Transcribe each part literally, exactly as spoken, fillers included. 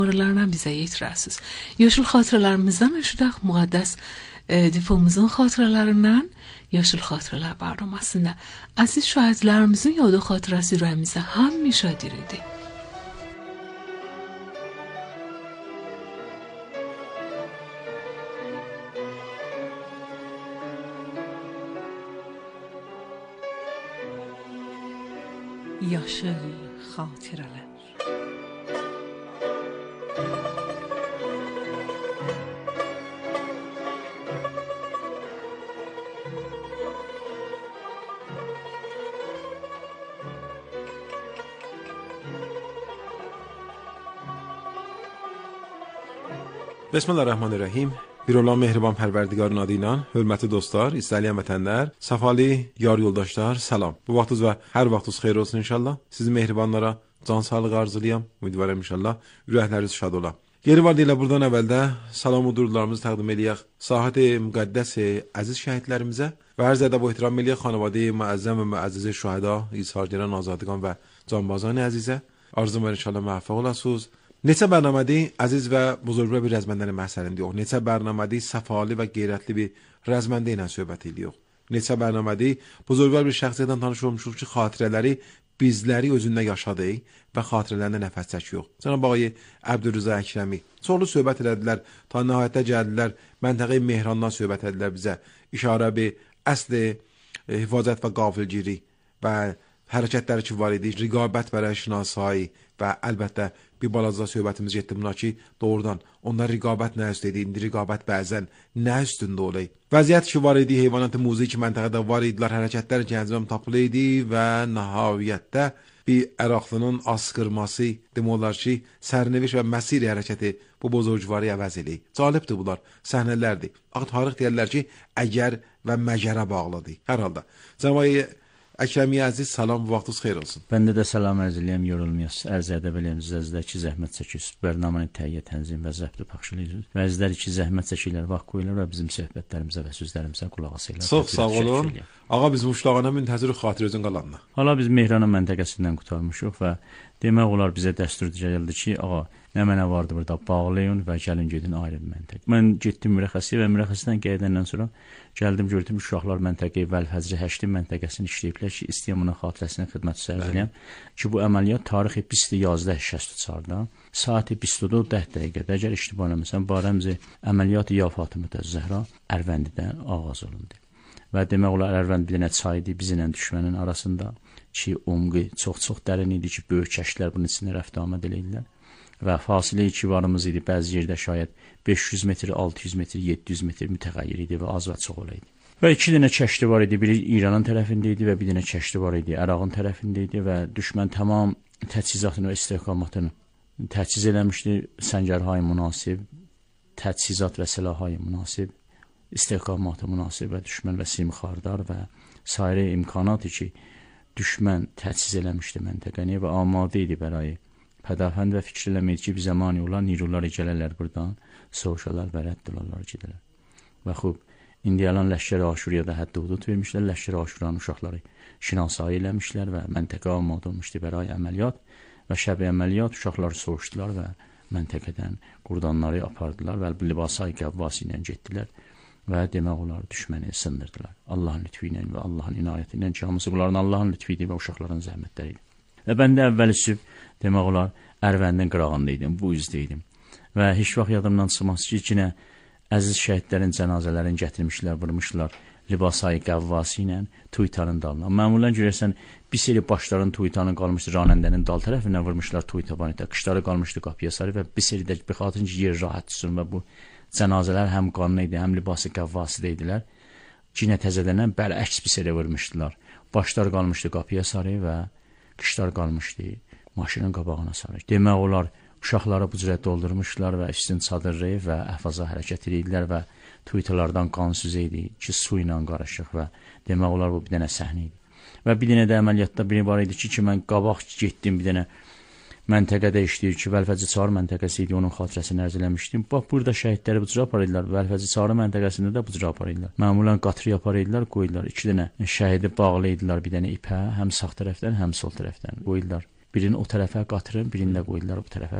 Xatırlarından bize yetirəsiz. Yaşıl xatırlarımızdan eşidək müqəddəs dipomuzun xatırlarından Yaşıl Xatırlar barnamasında aziz şahidlərimizin yadı xatırası ürəyimizə həmişə diridir. Yaşıl Xatırlar. Bismillahirrahmanirrahim. Bir olan mehriban pərverdigarın adı ilə, hörmətli dostlar, istəyilən vətənlər, səfali yar yoldaşlar, salam. Bu vaxtınız və hər vaxtınız xeyir olsun inşallah. Sizi mehribanlara can sağlığı arzulayam. Ümidvaram inşallah. Ürəkləriniz şad ola. Yeri var deyilə buradan əvvəldə salam və dururlarımızı təqdim eləyək. Sahət-i müqəddəs əziz şəhidlərimizə və hər zədə bu ehtiram eləyək xanəvadə-i müəzzəm və müəzziz şühəda, ishar edən azadqan və canbazan əzizə. Arzum var inşallah müvəffəq olasınız. Neçə bərnamədi əziz və buzurglar bir rəzməndənin məhsəlində yox. Neçə bərnamədi səfalı və qeyrətli bir rəzməndə ilə söhbət ediyor. Neçə bərnamədi buzurglar bir şəxsiyyətdən tanış olmuşuq ki, xatirələri bizləri özündə yaşadı və xatirələrində nəfəs çəkiyor. Cənab ağay Əbdülrəza Əkrəmi çoxlu söhbət elədilər, ta nəhayətdə gəldilər, məntəqə Mehrandan söhbət edilər bizə. İşarə bir əsl hifazət və qafilgiri və hərəkətləri ki var idi, riqabət və rəşnasایی və əlbəttə bir balaca söhbətimiz getdi buna ki, doğrudan onlar riqabət nə üstə idi, indi riqabət bəzən nə üstündə olay. Vəziyyət ki var idi, heyvanat muzi ki məntəqədə var idilər, hərəkətlər gəncəm tapılı idi və nəhayətdə bir əraqlının askırması, demək olar ki, sərnəviş və məsir hərəkəti bu bozorgvarı əvəz eləyir. Calibdir bunlar, səhnələrdir. Axı tarix deyərlər ki, əgər və məgərə bağlıdır. Hər halda. Cəmayi Əkrəmi əziz, salam, vaxtınız xeyir olsun. Bəndə də salam ərz eləyəm, yorulmayasınız. Ərz edib eləyəm sizə ki, zəhmət çəkirsiniz. Bərnamanı təhiyyə, tənzim və zəbti pəxşilirsiniz. Və əzizlər ki, zəhmət çəkirlər, vaxt qoyurlar və bizim söhbətlərimizə və sözlərimizə qulaq asırlar. Çox sağ olun. Ağa biz muşlağına müntəzir xatirəzin qalanına. Hala biz Mehranın məntəqəsindən qurtarmışıq və demək olar bizə dəstur gəldi ki, ağa nə mənə vardı burada, bağlayın və gəlin gedin ayrı bir məntəqə. Mən getdim mürəxxəsiyə və mürəxxəsindən gəldəndən sonra gəldim gördüm uşaqlar məntəqəyə Vəlfəzri Həştin məntəqəsini işləyiblər ki, istəyəm ona xatirəsinə xidmət sərgiləyəm ki, bu əməliyyat tarixi بیست یازده شصت و چهار saat بیست و دو ده dəqiqədə əgər iştibar eləməsəm barəmcə əməliyyat ya Fatimə Zəhra Ərvəndidən ağaz olundu. Və demək olar Ərvənd bir dənə çaydı bizimlə düşmənin arasında ki, umqi çox-çox dərin idi ki, böyük kəşklər bunun içində rəft amad eləyirlər. Və fasilə iki varımız idi. Bəzi yerdə şayət beş yüz metr, altı yüz metr, yeddi yüz metr mütəğəyyir idi və az və çox olaydı. Və iki dənə kəşti var idi. Biri İranın tərəfində idi və bir dənə kəşti var idi Ərağın tərəfində idi və düşmən tamam təchizatını və istehkamatını təchiz eləmişdi. Səngərhay münasib, təchizat və silahhay münasib, istehkamatı münasib və düşmən və simxardar və sairə imkanatı ki, düşmən təchiz eləmişdi məntəqəni və amadə idi bərayı pədafənd və fikir eləməyid ki, bizə mani olan niruları gələrlər buradan, soğuşalar və rədd olarlar gedilər. Və xub, indi yalan Ləşkər-i Aşuriyada həddi hudud vermişlər, Ləşkər-i Aşuranın uşaqları şinasayı eləmişlər və məntəqə almaq olmuşdu bəray əməliyyat və şəbi əməliyyat uşaqları soğuşdular və məntəqədən qurdanları apardılar və libasay qəvvası ilə getdilər və demək olar düşməni sındırdılar. Allahın lütfi ilə və Allahın inayəti ilə ki, hamısı bunların Allahın lütfi idi və uşaqların zəhmətləri idi. Və mən də əvvəli sübh demək olar Ərvəndin qırağında idim, bu üzdə idim. Və heç vaxt yadımdan çıxmaz ki, yenə əziz şəhidlərin cənazələrini gətirmişlər, vurmuşlar libasayı qəvvası ilə Tuytanın dalına. Məmulən görəsən bir seri başların Tuytanın qalmışdı Ranəndənin dal tərəfindən vurmuşlar Tuytabanitə. Qışları qalmışdı qapıya sarı və bir seri də bir xatın ki, yer rahat tutsun və bu cənazələr həm qanlı idi, həm libası qəvvası idilər. Yenə təzədənən bəli əks bir seri vurmuşdular. Başlar qalmışdı qapıya sarı və qışlar qalmışdı maşının qabağına sarı. Demək olar, uşaqları bu cürə doldurmuşlar və üstün çadırı və əhvaza hərəkət edirdilər və tuytalardan qan süzə idi ki, su ilə qarışıq və demək olar, bu bir dənə səhnə idi. Və bir dənə də əməliyyatda biri var idi ki, ki mən qabaq getdim bir dənə məntəqədə işləyir ki, Vəlfəzi Çarı məntəqəsi idi, onun xatirəsini ərz eləmişdim. Bax, burada şəhidləri bu cürə aparırlar, Vəlfəzi Çarı məntəqəsində də bu cürə aparırlar. Məmulən qatır aparırlar, qoyurlar. İki dənə şəhidi bağlayırlar bir dənə ipə, həm sağ tərəfdən, həm sol tərəfdən qoyurlar. Birini o tərəfə qatırın, birini də qoyurlar bu tərəfə və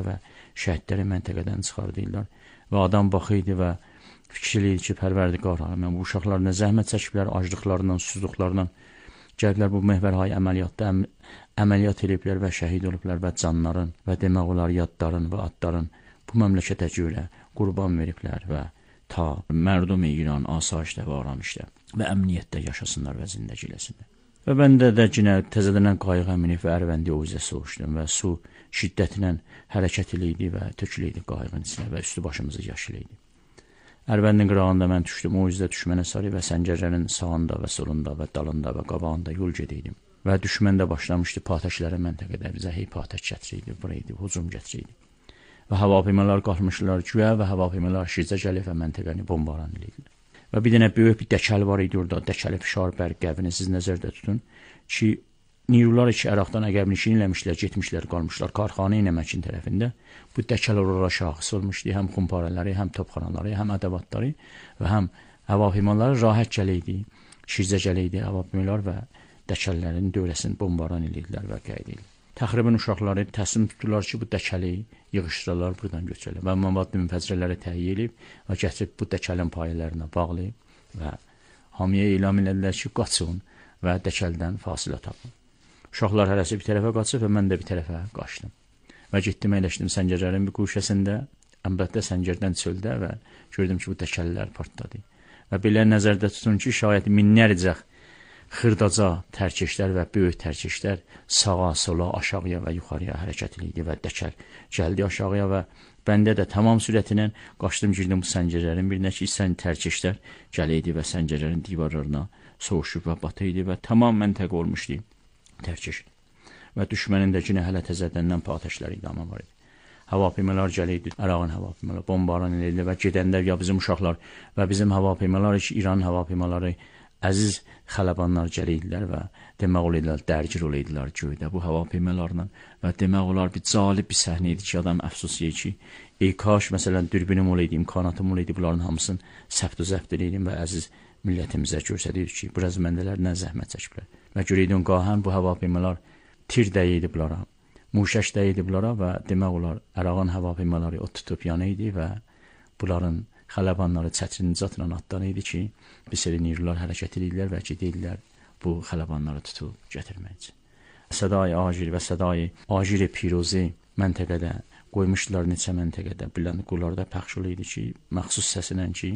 şəhidləri məntəqədən çıxardırlar və adam baxıydı və fikirliydi ki, Pərverdigar aləmin bu uşaqlar nə zəhmət çəkiblər, aclıqlarından, susuzluqlarından gəliblər bu məhvərhay əməliyyatda əm əməliyyat ediblər və şəhid olublar və canların və demək olar yadların və adların bu məmləkətə görə qurban veriblər və ta mərdum İran asayişdə və aramışda və əmniyyətdə yaşasınlar və zindəci eləsinlər. Və bəndə də yenə təzədən qayığa minib və Ərvəndi Oğuzə soğuşdum və su şiddətlə hərəkət eləydi və töküləydi qayığın içinə və üstü başımızı yaşılıydı. Ərvəndin qırağında mən düşdüm, Oğuzda düşmənə sarı və səngərlərin sağında və solunda və dalında və qabağında yol gediydim. Və düşmən də başlamışdı patəşlərə məntəqədə bizə hey patəş gətiriydi, buraydı, hücum gətiriydi. Və hava piymalar qalxmışdılar güya və hava piymalar Şirzə gəlib və məntəqəni bombaran edirdilər. Və bir dənə böyük bir dəkəl var idi orada, dəkəli fişar bərqəvini siz nəzərdə tutun ki, Niyrular ki, Əraqdan əqəbnişin eləmişlər, getmişlər, qalmışlar Karxanə İnəməkin tərəfində. Bu dəkəl orada şahıs olmuşdu, həm xumparələri, həm topxanaları, həm ədəvatları və həm hava piymaları rahat gələydi, Şirzə gələydi, hava piymalar və dəkəllərin dövrəsini bombaran edirdilər və qeyd edirdilər. Təxribən uşaqları təslim tutdular ki, bu dəkəli yığışdırırlar, buradan götürürlər. Və məvad münfəcirələri təhiyyə edib və gətirib bu dəkəlin payələrinə bağlayıb və hamiyə elan edilər ki, qaçın və dəkəldən fasilə tapın. Uşaqlar hərəsi bir tərəfə qaçıb və mən də bir tərəfə qaçdım. Və getdim, əyləşdim səngərlərin bir quşəsində, əlbəttə səngərdən çöldə və gördüm ki, bu dəkəllər partladı. Və belə nəzərdə tutun ki, şayət minlərcə xırdaca tərkeşlər və böyük tərkeşlər sağa, sola, aşağıya və yuxarıya hərəkət edirdi və dəkəl gəldi aşağıya və bəndə də tamam sürətinə qaçdım, girdim bu səngərlərin birinə ki, sən tərkeşlər gələydi və səngərlərin divarlarına soğuşub və batıydı və tamam məntəqə olmuşdu tərkeş. Və düşmənin də günə hələ təzədəndən patəşləri idamı var idi. Hava piymalar gələydi, Ərağın hava piymaları bombaran edildi və gedəndə ya bizim uşaqlar və bizim hava piymaları ki, İran hava piymaları əziz xələbanlar gəliydilər və demək olaydılar, dərgir olaydılar göydə bu hava piymalarla və demək olar bir calib bir səhnə idi ki, adam əfsus yeyir ki, ey kaş, məsələn, dürbünüm olaydı, imkanatım olaydı, bunların hamısını səbt və zəbt edeydim və əziz millətimizə göstərirdik ki, bu rəzməndələr nə zəhmət çəkiblər. Və görəydin qahən bu hava piymalar tir dəyiydi bunlara, muşəş dəyiydi bunlara və demək olar, Ərağın hava piymaları o tutub yanıydı və bunların xələbanları çətrinin catla atdan idi ki, bir seri nirlər hərəkət edirlər və gedirlər bu xələbanları tutub gətirmək üçün. Sədai Acir və Sədai Acir Pirozi məntəqədə qoymuşdular neçə məntəqədə, bilən qullarda pəxş olaydı ki, məxsus səsinə ki,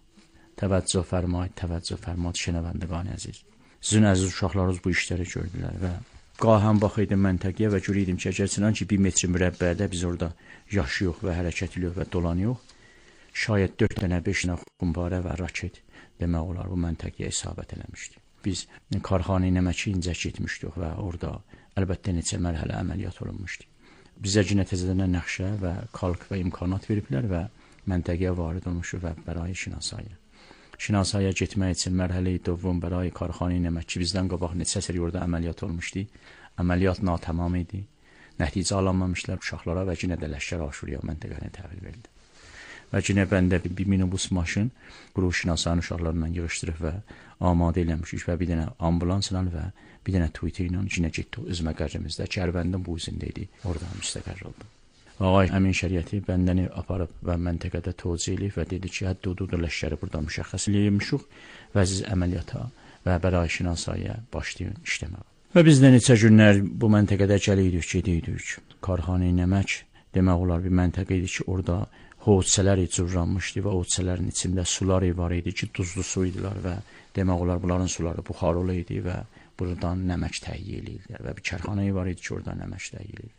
təvəccüh fərmayid, təvəccüh fərmayid şənəvəndəqani əziz. Sizin əziz uşaqlarınız bu işləri gördülər və qahən baxıydım məntəqəyə və görəydim ki, əgərçindən ki, bir metr mürəbbədə biz orada yaşayıq və hərəkət edirik və dolanıyıq. Şayət dörd dənə, beş dənə xumbarə və raket demək olar bu məntəqəyə isabət eləmişdi. Biz Karxanə İnəməki incə getmişdik və orada əlbəttə neçə mərhələ əməliyyat olunmuşdu. Bizə cinə təzədən nəxşə və kalk və imkanat veriblər və məntəqəyə varid olmuşuq və bərai şinasaya. Şinasaya getmək üçün mərhələ-i dövvüm bərai Karxanə İnəməki bizdən qabaq neçə səri orada əməliyyat olmuşdu. Əməliyyat natamam idi. Nəticə alınmamışlar uşaqlara və cinə də Ləşkər Aşuriya məntəqəni təhvil verildi. Və cinə bəndə bir minibus maşın qrup şinasanın uşaqlarından yığışdırıb və amadə eləmişik və bir dənə ambulansla və bir dənə Twitter ilə cinə getdik öz məqərrimizdə ki, Ərvəndin bu üzündə idi, orada müstəqər oldu. Ağay Əmin Şəriəti bəndəni aparıb və məntəqədə tövcih eləyib və dedi ki, həddi hududu Ləşkəri burada müşəxəs eləymişik və siz əməliyyata və bərai şinasaya başlayın işləməyə. Və biz də neçə günlər bu məntəqədə gəliydik, gediydik. Karxanə İnəmək demək olar bir məntəqə idi ki, orada hovuzçələr cürranmışdı və hovuzçələrin içində sular var idi ki, duzlu su idilər və demək olar bunların suları buxarlı idi və buradan nəmək təhiyyə edirdilər və bir kərxana var idi ki, oradan nəmək təhiyyə edirdilər.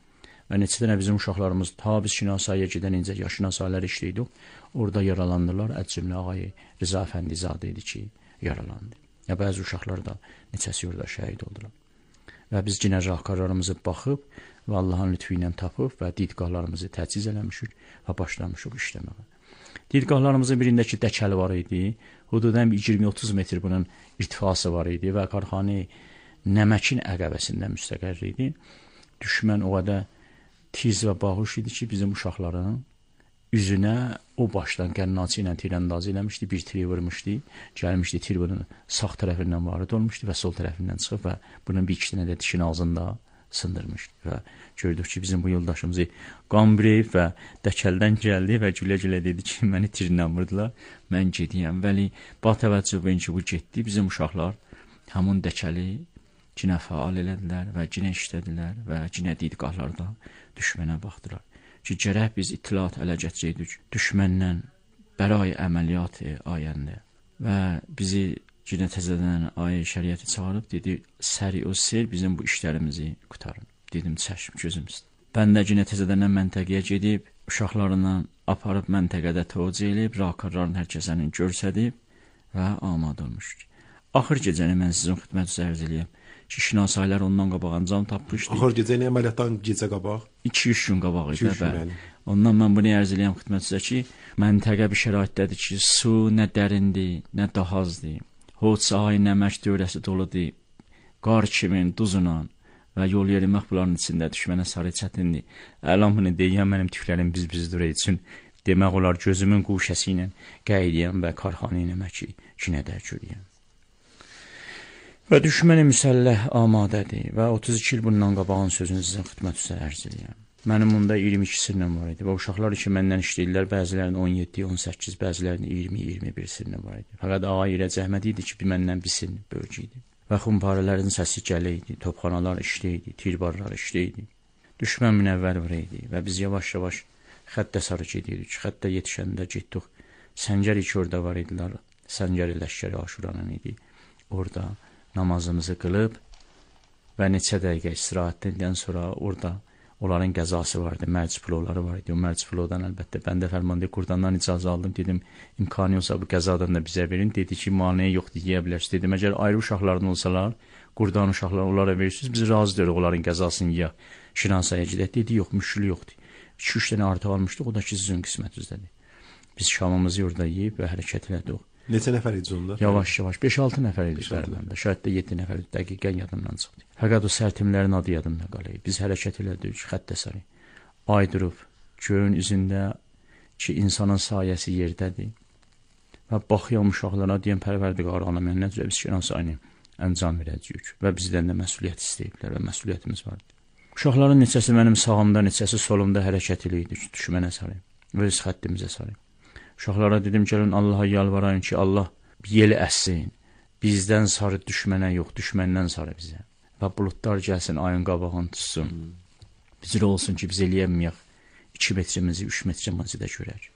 Və neçə dənə bizim uşaqlarımız ta biz şinasaya gedən incə yaş şinasalar işləydik, orada yaralandılar. Əcümlə ağay Rıza Əfəndizadə idi ki, yaralandı. Ya bəzi uşaqlar da neçəsi orada şəhid oldular. Və biz cinə rəhbərlərimizi baxıb və Allahın lütfü ilə tapıb və didqahlarımızı təchiz eləmişik və başlamışıq işləməyə. Didqahlarımızın birindəki dəkəl var idi. Hududan iyirmi otuz metr bunun irtifası var idi və Karxanə Nəməkin əqəbəsində müstəqər idi. Düşmən o qədər tiz və bağış idi ki, bizim uşaqların üzünə o başdan qənnaçı ilə tirəndazı eləmişdi, bir tiri vurmuşdu, gəlmişdi tir bunun sağ tərəfindən varid olmuşdu və sol tərəfindən çıxıb və bunun bir iki dənə də dişin ağzında sındırmışdı və gördük ki, bizim bu yoldaşımızı qambreyib və dəkəldən gəldi və gülə-gülə dedi ki, məni tirinləmirdiler, mən gediyəm. Vəli, ba təvəccüh verin ki, bu getdi, bizim uşaqlar həmin dəkəli cinə faal elədilər və cinə işlədilər və cinə didqahlarda düşmənə baxdılar. Ki, gərək biz itilat ələ gətirəydik düşməndən bəray əməliyyatı ayəndə və bizi cinə təzədən ayə şəriəti çağırıb dedi, səri o sel bizim bu işlərimizi qutarın. Dedim, çəşm, gözüm üstə. Mən də cinə təzədəndən məntəqəyə gedib, uşaqlarından aparıb məntəqədə tövcə elib, rakarların hər kəsənin görsədib və amad olmuşdur. Axır gecəni mən sizin xidmətinizə ərz eləyəm ki, şinasaylar ondan qabaq ancam tapmışdı. Axır gecəni əməliyyatdan gecə qabaq? iki üç gün qabaq idi. Bəli. Ondan mən bunu ərz eləyəm xidmətinizə ki, məntəqə bir şəraitdədir ki, su nə dərindir, nə dahazdır. Hoç sahayı nəmək dövrəsi doludur, qar kimin, duzla və yol yerimək bunların içində düşmənə sarı çətindir. Əlam bunu deyən mənim tüklərim biz-bizdir üçün demək olar gözümün quşəsi ilə qəydiyəm və karxanə eləmək ki, kinədə görəyəm. Və düşməni müsəlləh amadədir və otuz iki il bundan qabağın sözünü sizin xidmətinizə ərz eləyəm. Mənim onda iyirmi iki sirrim var idi və uşaqlar ki, məndən işləyirlər, bəzilərinin on yeddi on səkkiz, bəzilərinin iyirmi iyirmi bir sirrim var idi. Fəqət ağa ilə zəhmət idi ki, məndən bir sirrim böyük idi. Və xumparələrin səsi gələydi, topxanalar işləydi, tirbarlar işləydi. Düşmən münəvvər var idi və biz yavaş-yavaş xəttə sarı gedirik. Xəttə yetişəndə getdik. Səncər iki orada var idilər. Səncər ləşkəri Aşuranın idi. Orada namazımızı qılıb və neçə dəqiqə istirahətdən sonra orada onların qəzası vardı, mərc plovları var idi. O mərc plovdan əlbəttə mən də fərmandı Qurdandan icazə aldım. Dedim, imkanı yoxsa bu qəzadan da bizə verin. Dedi ki, maneə yoxdur, yeyə bilərsiniz. Dedim, əgər ayrı uşaqlardan olsalar, Qurdan uşaqları onlara verirsiniz, biz razı deyirik onların qəzasını yeyək. Şinasaya gedək. Dedi, yox, müşkül yoxdur. iki üç dənə artıq almışdıq, o da ki, sizin qismətinizdədir. Biz şamımızı orada yeyib və hərəkət elədik. Neçə nəfər idi onda? Yavaş-yavaş, beş altı nəfər idi fərmanda. Şayət də yeddi nəfər idi, dəqiqən yadımdan çıxdı. Fəqət o sərtimlərin adı yadımda qalır. Biz hərəkət elədik, xəttə sarı. Ay durub, göyün üzündə ki, insanın sayəsi yerdədir. Və baxıyam uşaqlara, deyəm, Pərverdigar ana, mən necə biz şinasayını əncam verəcəyik və bizdən də məsuliyyət istəyiblər və məsuliyyətimiz vardı. Uşaqların neçəsi mənim sağımda, neçəsi solumda hərəkət eləyirdi, düşmənə sarı, öz xəttimizə sarı. Uşaqlara dedim, gəlin Allaha yalvarayın ki, Allah yel əssin, bizdən sarı düşmənə yox, düşməndən sarı bizə. Və buludlar gəlsin, ayın qabağını tutsun. Bizə olsun ki, biz eləyəməyək, iki metrimizi, üç metrimizi də görək.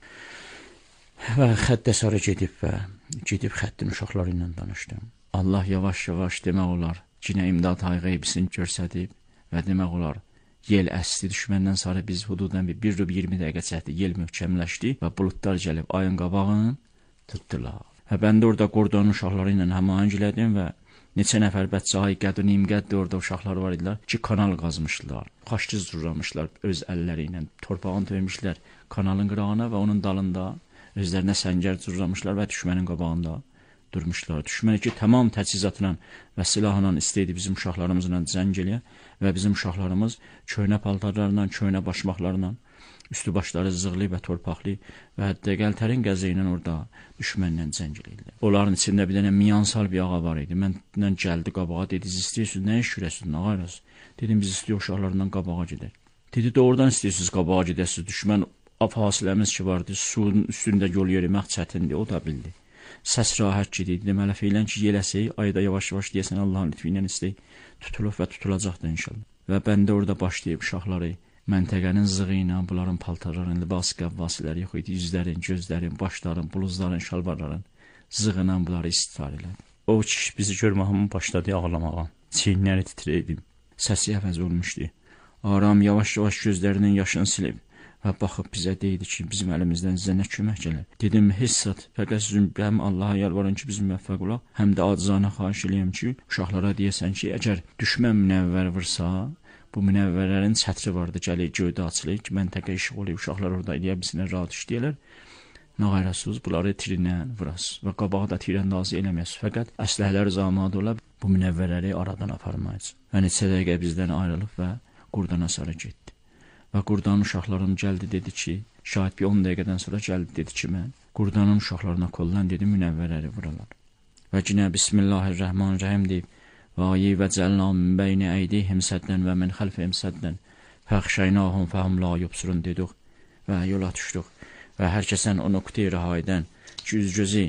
Və xəttə sarı gedib və gedib xəttin uşaqları ilə danışdım. Allah yavaş-yavaş demək olar, cinə imdad hayğeybisini görsədib və demək olar, yel əsdi düşməndən sonra biz hududan bir bir iyirmi dəqiqə çəkdi, yel möhkəmləşdi və buludlar gəlib ayın qabağını tutdular. Və mən də orada Qurdanın uşaqları ilə həmahəng elədim və neçə nəfər bəccahi qəd-i nimqəddir orada uşaqlar var idilər ki, kanal qazmışdılar, xaşçız durramışlar öz əlləri ilə, torpağını töymüşlər kanalın qırağına və onun dalında özlərinə səngər durramışlar və düşmənin qabağında durmuşlar. Düşməni ki, tamam təchizatla və silahla istəyirdi bizim uşaqlarımızla zəng eləyə və bizim uşaqlarımız köynə paltarlarla, köynə başmaqlarla, üstü başları zığlı və torpaqlı və hətta qəltərin qəzi ilə orada düşmənlə zəng eləyirlər. Onların içində bir dənə miyansal bir ağa var idi. Məndən gəldi qabağa, dedi, siz istəyirsiniz, nə iş görəsiniz, nə qayrasınız? Dedim, biz istəyirik uşaqlarından qabağa gedək. Dedi, doğrudan istəyirsiniz qabağa gedəsiniz, düşmən fasiləmiz ki vardı, suyun üstündə yol yerimək çətindir, o da bildi. Səs rahat gedirdi. Deməli, feylən ki, yeləsək, ayda yavaş-yavaş deyəsən Allahın lütfü ilə istəyik, tutulub və tutulacaqdır inşallah. Və bəndə orada başlayıb uşaqları məntəqənin zığı ilə bunların paltarların, libas qəvvasiləri yox idi, yüzlərin, gözlərin, başların, bluzların, şalvarların zığı ilə bunları istifar elədi. O kişi bizi görməhəmin başladı ağlamağa. Çiynləri titrəydim. Səsi əvəz olmuşdu. Aram yavaş-yavaş gözlərinin yaşını silib və baxıb bizə deydi ki, bizim əlimizdən sizə nə kömək gələr. Dedim, hissat, fəqət sizin həm Allaha yalvarın ki, bizim müvəffəq olaq, həm də acizanə xahiş eləyəm ki, uşaqlara deyəsən ki, əgər düşmən münəvvər vursa, bu münəvvərlərin çətri vardı, gəlir göydə açılır ki, məntəqə işıq olayıb, uşaqlar orada eləyə bilsinə rahat işləyərlər. Nə qayrasınız, bunları tirinə vurasınız və qabağa da tirəndazı eləməyəsiniz. Fəqət əsləhələr zamad ola bu münəvvərləri aradan aparmayız. Və neçə dəqiqə bizdən ayrılıb və Qurdana sarı getdi. Və Qurdanın uşaqlarım gəldi, dedi ki, şahid bir on dəqiqədən sonra gəldi, dedi ki, mən Qurdanın uşaqlarına kollan, dedi, münəvvərləri vuralar. Və yenə Bismillahirrahmanirrahim deyib, وَآیِ وَجَعَلْنَا مِنْ بَیْنِ əydihim səddən və min xəlfihim səddən fəxşəynahum fəhum la yubsirun dedik və yola düşdük və hər kəsən o nöqtəyə rəhaydən ki, üz-gözü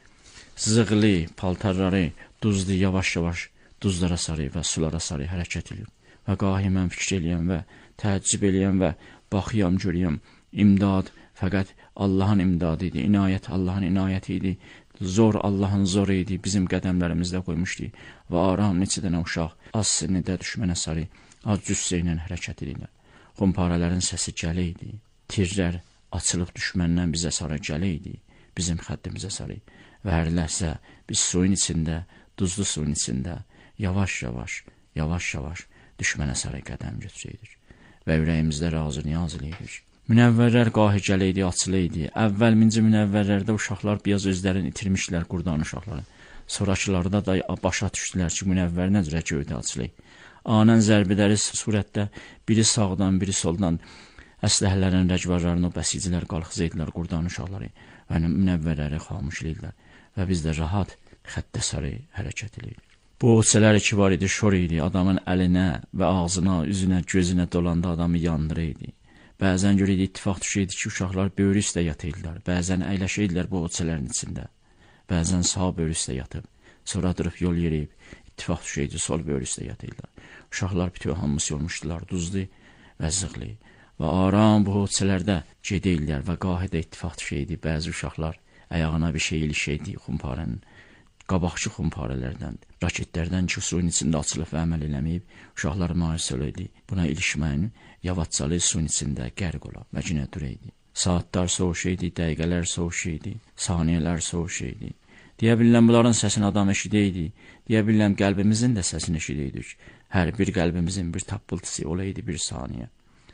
zığlı paltarları duzlu yavaş-yavaş duzlara sarı və sulara sarı hərəkət edir. Və qahi mən fikir eləyəm və təəccüb eləyəm və baxıyam, görəyəm, imdad fəqət Allahın imdadı idi, inayət Allahın inayəti idi, zor Allahın zoru idi, bizim qədəmlərimizdə qoymuşdu və aram neçə dənə uşaq az sinnidə düşmənə sarı, az cüssə ilə hərəkət edirlər. Xumparələrin səsi gələ idi, tirlər açılıb düşməndən bizə sarı gələ idi, bizim xəddimizə sarı və hər ləhsə biz suyun içində, duzlu suyun içində yavaş-yavaş, yavaş-yavaş düşmənə sarı qədəm götürəydik və ürəyimizdə razı niyaz eləydik. Münəvvərlər qahi gələydi, açılıydı. Əvvəl minci münəvvərlərdə uşaqlar biraz özlərini itirmişlər, qurdan uşaqları. Sonrakılarda da başa düşdülər ki, münəvvər nə cürə göydə açılıydı. Anən zərbələri surətdə biri sağdan, biri soldan əsləhələrin rəcvarlarını bəsicilər qalxızaydılar qurdan uşaqları və münəvvərləri xamuşlaydılar və biz də rahat xəttə sarı hərəkət edirdik. Bu oçələr ki var idi, şor idi, adamın əlinə və ağzına, üzünə, gözünə dolanda adamı yandırıydı. Bəzən görəydi, ittifaq düşəydi ki, uşaqlar böyrü üstə yatırdılar, bəzən əyləşəydilər bu oçələrin içində, bəzən sağ böyrü üstə yatıb, sonra durub yol yeriyib, ittifaq düşəydi, sol böyrü üstə yatırdılar. Uşaqlar bütün hamısı olmuşdular, duzlu və zığlı və aram bu oçələrdə gedəyirlər və qahidə ittifaq düşəydi, bəzi uşaqlar ayağına bir şey ilişəydi, xumparənin, qabaqçı xumparələrdən, raketlərdən ki, suyun içində açılıb və əməl eləməyib, uşaqlar müharisə eləydi. Buna ilişməyin, yavaşcalı suyun içində qərq ola və günə duraydı. Saatlar soğuş idi, dəqiqələr soğuş idi, saniyələr soğuş idi. Deyə biləm, bunların səsini adam eşidəydi, deyə biləm, qəlbimizin də səsini eşidəydik. Hər bir qəlbimizin bir tappıltısı olaydı bir saniyə.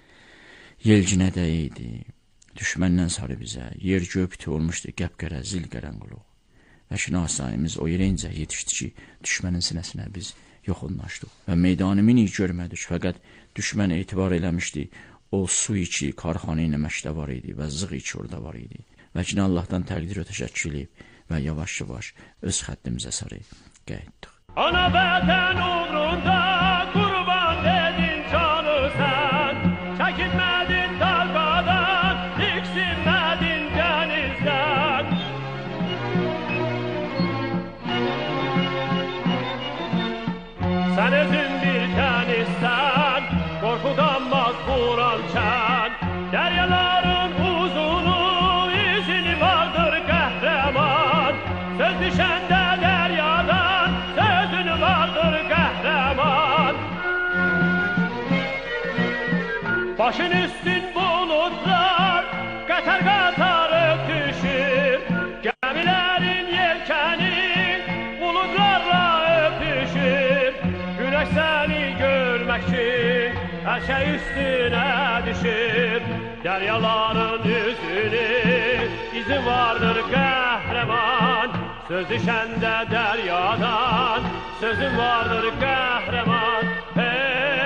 Yelcinə dəyiydi, düşməndən sarı bizə, yer göy bütü olmuşdu, qəpqərə, zil qərənquluq. Və şinasayimiz o yerə incə yetişdi ki, düşmənin sinəsinə biz yoxunlaşdıq. Və meydanı minik görmədik, fəqət düşmən etibar eləmişdi, o su içi, karxanı ilə məşdə var idi və zığ içi orada var idi. Və ki, Allahdan təqdir o təşəkkür edib və yavaş-yavaş öz xəttimizə sarı qayıtdıq. Ana vətən uğrunda qurban dedin canı sən, çəkinmədin dalqadan, tiksinmədin dənizdən. Sən özün bir dənizsən, qorxudan mazburan çən, dəryaların uzunu, izini vardır qəhrəman, söz düşəndə dəryadan, sözün vardır qəhrəman. Başın üstün bulutlar, qatar-qatar öpüşür, gəmilərin yelkəni, buludlarla öpüşür, güneş səni görmək üçün, hər şey üstünə düşür, dəryaların üzünü, izin vardır qəhrəman, söz düşəndə dəryadan, sözün vardır qəhrəman, hey!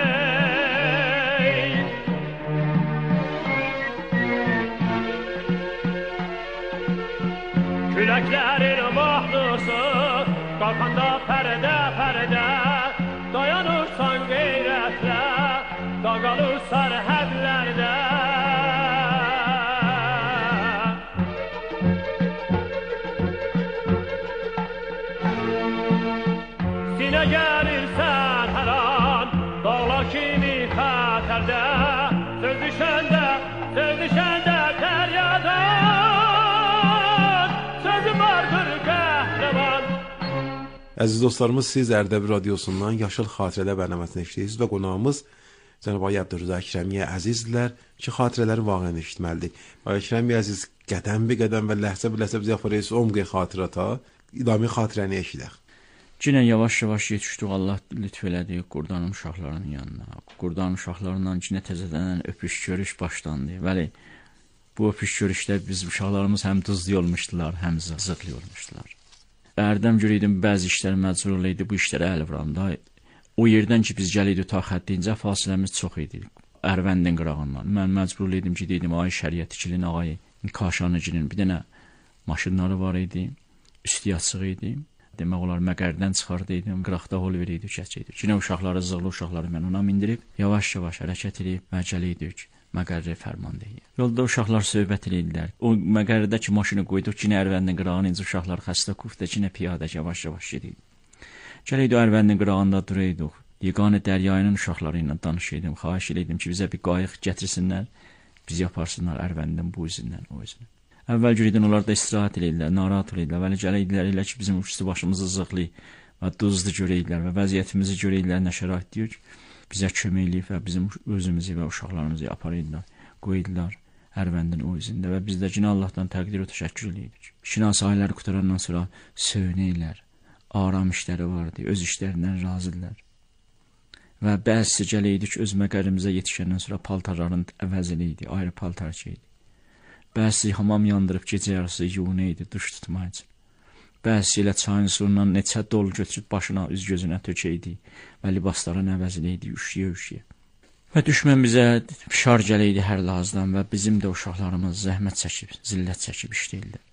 Küləklərin mahnısı, qalxanda pərdə-pərdə, dayanırsan qeyrətlə, dağalır sərhədlərdə. Sinə gəlirsən hər an, dağlar kimi xətərdə, söz düşəndə, söz düşəndə dəryadan, sözüm vardır qəhrəman. Əziz dostlarımız, siz Ərdəbil radiosundan Yaşıl Xatirələr bərnaməsini eşləyirsiniz və qonağımız Cənab Ay Əbdürrəza Əkrəmiyə əzizdirlər ki, xatirələri vaqəən eşitməlidir. Ay Əkrəmiyə əziz, qədəm bir qədəm və ləhsə bir ləhsə bizi aparırız umqi xatirata, idami xatirəni eşidək. Yenə yavaş-yavaş yetişdik, Allah lütf elədi qurdan uşaqlarının yanına. Qurdan uşaqlarından yenə təzədən öpüş görüş başlandı. Bəli, bu öpüş görüşdə biz uşaqlarımız həm duzlu olmuşdular, həm zığlı olmuşdular. Ərdəm görəydim, bəzi işlər məcbur idi, bu işlərə əl vuramda. O yerdən ki, biz gəliydik ta xəttincə, fasiləmiz çox idi. Ərvəndin qırağından. Mən məcbur idim ki, deydim, ay Şəriətikilin, ağay Kaşanıcının bir dənə maşınları var idi, üstü açıq idi. demək olar məqərdən çıxardıydım, qıraqda hol verirdik, keçirdik. Yenə uşaqları, zığlı uşaqları mən ona mindirib, yavaş-yavaş hərəkət edib və gəlirdik məqərrə fərmandəyə. Yolda uşaqlar söhbət edirdilər. O məqərrədə ki, maşını qoyduq, yenə Ərvəndin qırağına incə uşaqlar xəstə kufdə, yenə piyadə yavaş-yavaş gedirdik. Gəlirdik Ərvəndin qırağında dururdıq. Yeganə Dəryayının uşaqları ilə danışırdım, xahiş edirdim ki, bizə bir qayıq gətirsinlər, bizi aparsınlar Ərvəndin bu üzündən, o üzündən. Əvvəl görürdün, onlar da istirahət edirlər, narahat edirlər, vəli gəlirdilər elə ki, bizim üstü başımızı zıqlı və duzlu görürdilər və vəziyyətimizi görürdilər, nə şərait deyir ki, bizə kömək eləyib və bizim özümüzü və uşaqlarımızı aparırdılar, qoydular Ərvəndin o üzündə və biz də yine Allahdan təqdir və təşəkkür edirdik. Şina sahələri qutarandan sonra söynəyirlər, aram işləri vardı, öz işlərindən razıdırlar. Və bəzisi gələydik, öz məqərimizə yetişəndən sonra paltarların əvəzili idi, ayrı paltar ki idi. Bəzisi hamam yandırıb gecə yarısı yuğunu idi, duş tutmaq üçün. Bəzisi ilə çayın suyundan neçə dolu götürüb başına, üz gözünə tökəydi və libasların əvəzili idi, üşüyə-üşüyə. Və düşmən bizə fişar gələydi hər lazdan və bizim də uşaqlarımız zəhmət çəkib, zillət çəkib işləyirlər.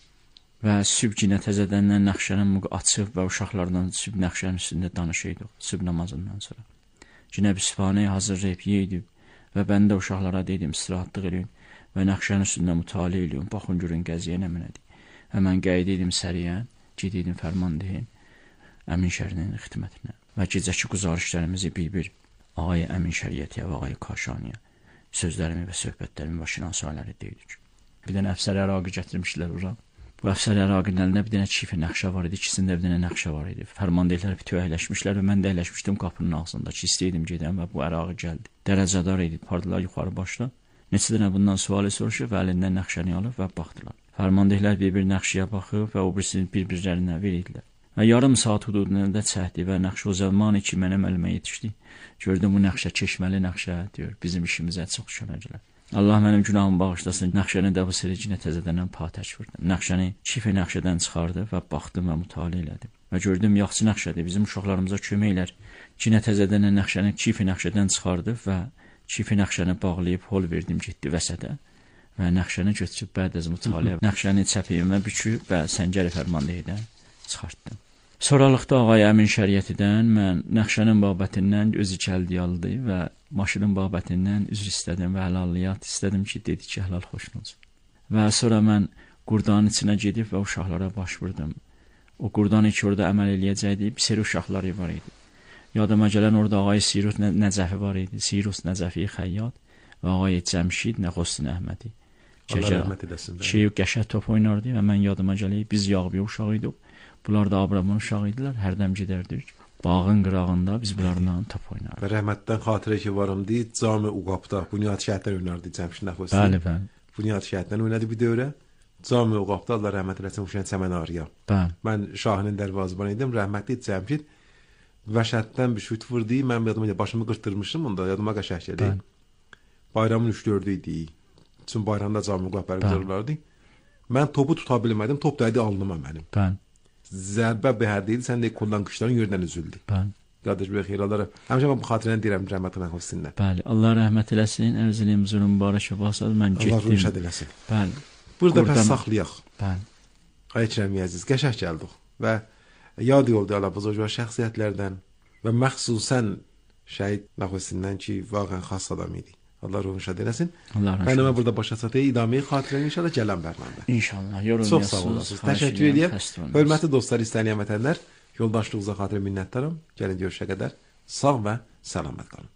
Və sübh günə təzədəndən Nəxşənin açıb və uşaqlardan sübh Nəxşənin üstündə danışıydıq, sübh namazından sonra. Günə bisfanəyi hazırlayıb yeydik və mən də uşaqlara dedim, istirahatlıq edin və Nəxşənin üstündə mütaliə edin, baxın görün qəziyə nə mənədir. Və mən qeydiydim səriyən, gediydim fərmandeyin, Əmin Şərinin xidmətinə və gecəki quzarışlarımızı bir-bir ağay Əmin Şəriyyətiyə və ağay Kaşaniyə sözlərimi və söhbətlərimi və şinasayələri deydik. Bir dənə əfsər əraqı gətirmişlər ora. Bu əfsər əraqının əlində bir dənə çifi nəqşə var idi, ikisində bir dənə nəqşə var idi. Fərmandeylər bütün əyləşmişlər və mən də əyləşmişdim qapının ağzında ki, istəyirdim gedəm və bu ərağı gəldi. Dərəcədar idi, pardılar yuxarı başda. Neçə dənə bundan sualı soruşub və əlindən nəqşəni alıb və baxdılar. Fərmandeylər bir-bir nəqşəyə baxıb və o birisini bir-birlərinə verirdilər. Və yarım saat hududunda çəkdi və nəqşə o zamanı ki, mənə əlimə yetişdi. Gördüm bu nəqşə keçməli nəqşə, diyor, bizim işimizə çox köməklər. Allah mənim günahımı bağışlasın, nəqşəni də bu sürəcinə təzədəndən patəç vurdum. Nəqşəni çifi nəqşədən çıxardı və baxdım və mütaliə elədim. Və gördüm, yaxşı nəqşədir, bizim uşaqlarımıza köməklər. Cinə təzədəndən nəqşəni çifi nəqşədən çıxardı və çifi nəqşəni bağlayıb hol verdim, getdi vəsədə. Və nəqşəni götürüb bəd az mütaliə, nəqşəni çəpiyimə büküb və səngəri fərmandeydən çıxartdım. Sonralıqda ağay Əmin Şəriyyətidən mən nəqşənin babətindən özü gəldi aldı və maşının babətindən üzr istədim və həlalliyat istədim ki, dedi ki, həlal xoşun olsun. Və sonra mən qurdanın içinə gedib və uşaqlara baş vurdum. O qurdanı ki, orada əməl eləyəcəkdi, bir seri uşaqları var idi. Yadıma gələn orada ağay Sirus Nəcəfi var idi, Sirus Nəcəfi Xəyyad və ağay Cəmşid Nəxostin Əhmədi. Allah rəhmət edəsin. Ki, qəşəng top oynardı və mən yadıma gələyib, biz yağbi uşaq idik. Bunlar da Abramın uşağı idilər, hərdən gedərdik. Bağın qırağında biz bunlarla top oynardıq. Və rəhmətdən xatirə ki varım deyil, Cami Uqabda Bunyad şəhətdən oynardı Cəmşid Nəxostin. Bəli, bəli. Bunyad şəhətdən oynadı bir dövrə. Cami Uqabda Allah rəhmət eləsin Uşən Çəmən Arıya. Bəli. Mən Şahinin dərvazıbanı idim, rəhmətli Cəmşid vəşətdən bir şut vurdu. Mən yadıma başımı qırtırmışdım onda, yadıma qəşəng gəldi. Bayramın üç dördü idi. Bütün bayramda Cami Uqab bərqələrdi. Mən topu tuta bilmədim, top dəydi alnıma mənim. Bəli. Zərbə bəhərdiydi, sən də kullan qışların yerindən üzüldü. Bəli. Qardaş bir xeyirlərə. Həmişə mən bu xatirəni deyirəm rəhmət eləsin. Bəli, Allah rəhmət eləsin. Ərzəliyim zülüm mübarək olsun. Mən getdim. Allah rəhmət eləsin. Bəli. Burada pəs saxlayaq. Bəli. Əkrəm əziz, qəşəng gəldik və yad oldu Allah buzurg şəxsiyyətlərdən və məxsusən şəhid Nəxosindən ki, vaqəən xas adam idi. Allah ruhunu şad eləsin. Ben ama burada başa satayım. İdameyi xatirəni inşallah gələn bərnamdə. İnşallah. Yorulmayasınız. Çox sağ olasınız. Təşəkkür edirəm. Hörmətli dostlar, istəyən vətənlər, yoldaşlığınıza xatirə minnətdaram. Gəlin görüşə qədər sağ və salamat qalın.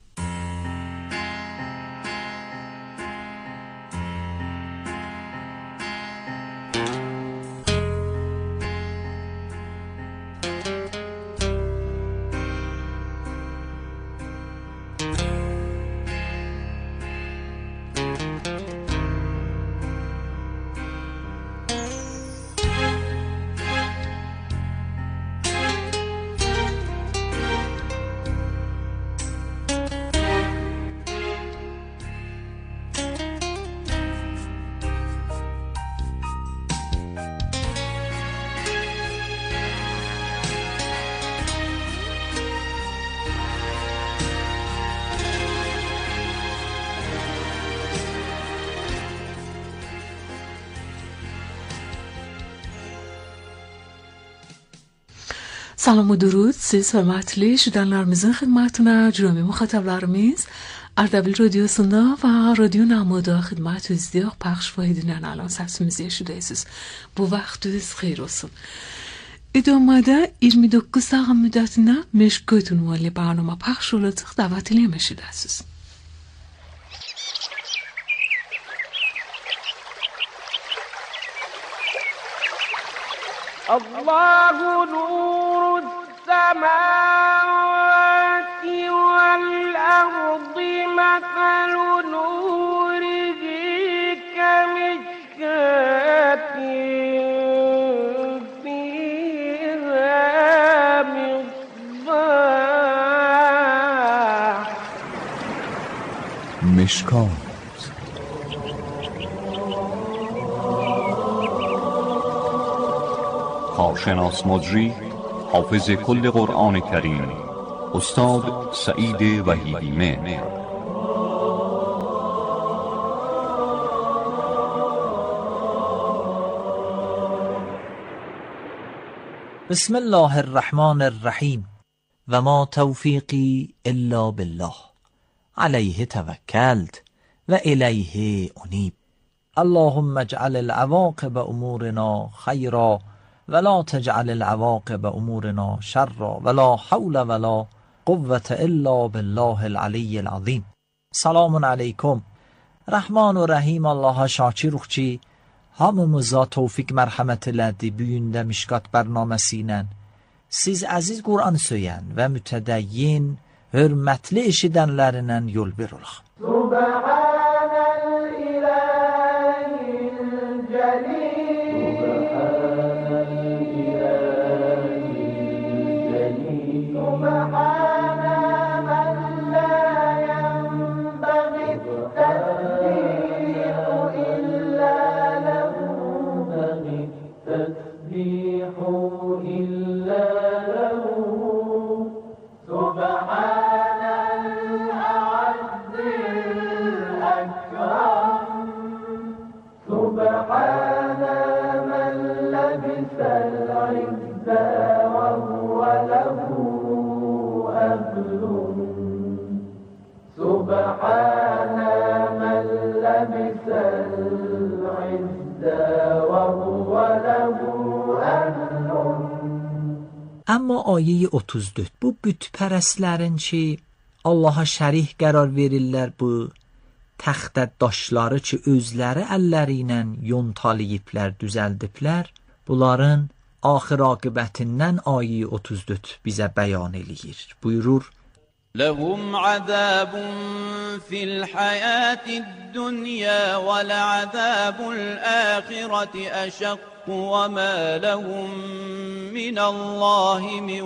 Salam ve durud, siz hörmətli şidanlarımızın xidmətinə cürəmi müxatəblərimiz Ardabil Radiyosunda və Radio Namoda xidmət edirik. Pəxş edilən alan səsimizi eşidirsiniz. Bu vaxtınız xeyir olsun. İdamada iyirmi doqquz saat müddətində Meşk ünvanlı برنامه pəxş olacaq. Dəvət edirsiniz. الله نور السماوات والأرض مثل نوره كمشكاة فيها مصباح مشکات کارشناس مجری حافظ کل قرآن کریم استاد سعید وحیدی مهر. بسم الله الرحمن الرحیم و ما توفیقی الا بالله علیه توکلت و الیه انیب. اللهم اجعل العواقب امورنا خیرا ولا تجعل العواقب امورنا شرا ولا حول ولا قوة الا بالله العلی العظیم. Selamun aleyküm. Rahman و Rahim Allah'a şakir ruhçi hamımıza tevfik merhamet elədi. Büyündə Mişkat bərnaməsi ilə siz əziz Qur'an söyən və mütədəyyin hörmətli eşidənlərindən yol bir olaq. Subhanəl ilahil cəlil Amma ayə otuz dörd bu bütpərəslərin ki Allaha şərik qərar verirlər, bu təxtə daşları ki özləri əlləri ilə yontalayıblər, düzəldiblər, bunların axir aqibətindən ayə otuz dörd bizə bəyan eləyir. Buyurur: لهم عذاب في الحياة الدنيا ولعذاب الآخرة أشق وما لهم من الله من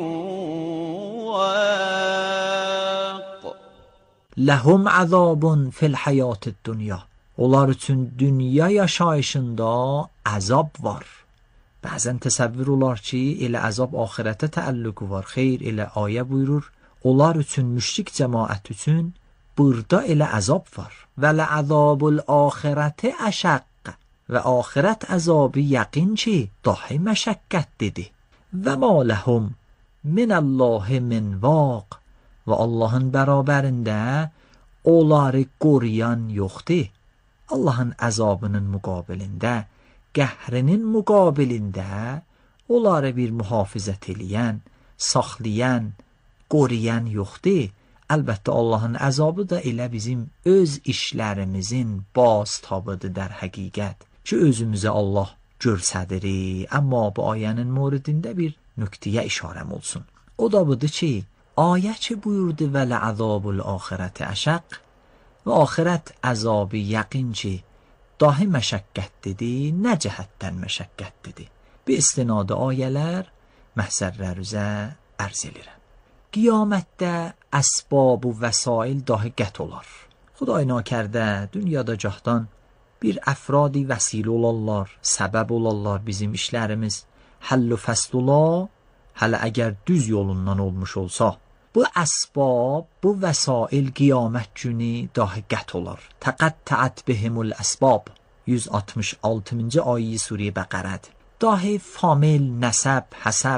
واق. لهم عذاب في الحياة الدنيا. Onlar üçün dünya yaşayışında əzab var. Bəzən təsəvvür olar ki, elə əzab axirətə təəlluqu var. Xeyr, elə ayə buyurur, onlar üçün, müşrik cəmaət üçün burada elə əzab var. Və lə'əzabul axirəti əşəq. Və axirət əzabı yəqin ki, dahi məşəqqətlidir. Və mə ləhum minəllahi min vaq. Və Allahın bərabərində onları qoruyan yoxdur. Allahın əzabının müqabilində, qəhrinin müqabilində onları bir mühafizət eləyən, saxlayan, qoruyan yoxdur. Əlbəttə Allahın əzabı da elə bizim öz işlərimizin baztabıdır در həqiqət ki, özümüzə Allah görsədirik. Amma bu ayənin moridində bir nöqtəyə işarəm olsun. O da budur ki, ayə ki buyurdu və lə'əzabul axirəti əşəq, və axirət əzabı yəqin ki, dahi məşəqqətlidir. Nə cəhətdən məşəqqətlidir? Bir istinadı ayələr məhzərlər üzə ərz edirəm. Qiyamətdə əsbab و vəsail dahi qət olar. Xuday nakərdə dünyada cahdan bir əfradi vəsilə olarlar, səbəb olarlar bizim işlərimiz həll و fəsl ola, hələ əgər düz yolundan olmuş olsa. Bu əsbab, bu vəsail qiyamət günü dahi qət olar. Təqəttəət bihimul əsbab yüz altmış altıncı ayə Suriyə Bəqərədir. Dahi famil, nəsəb, həsəb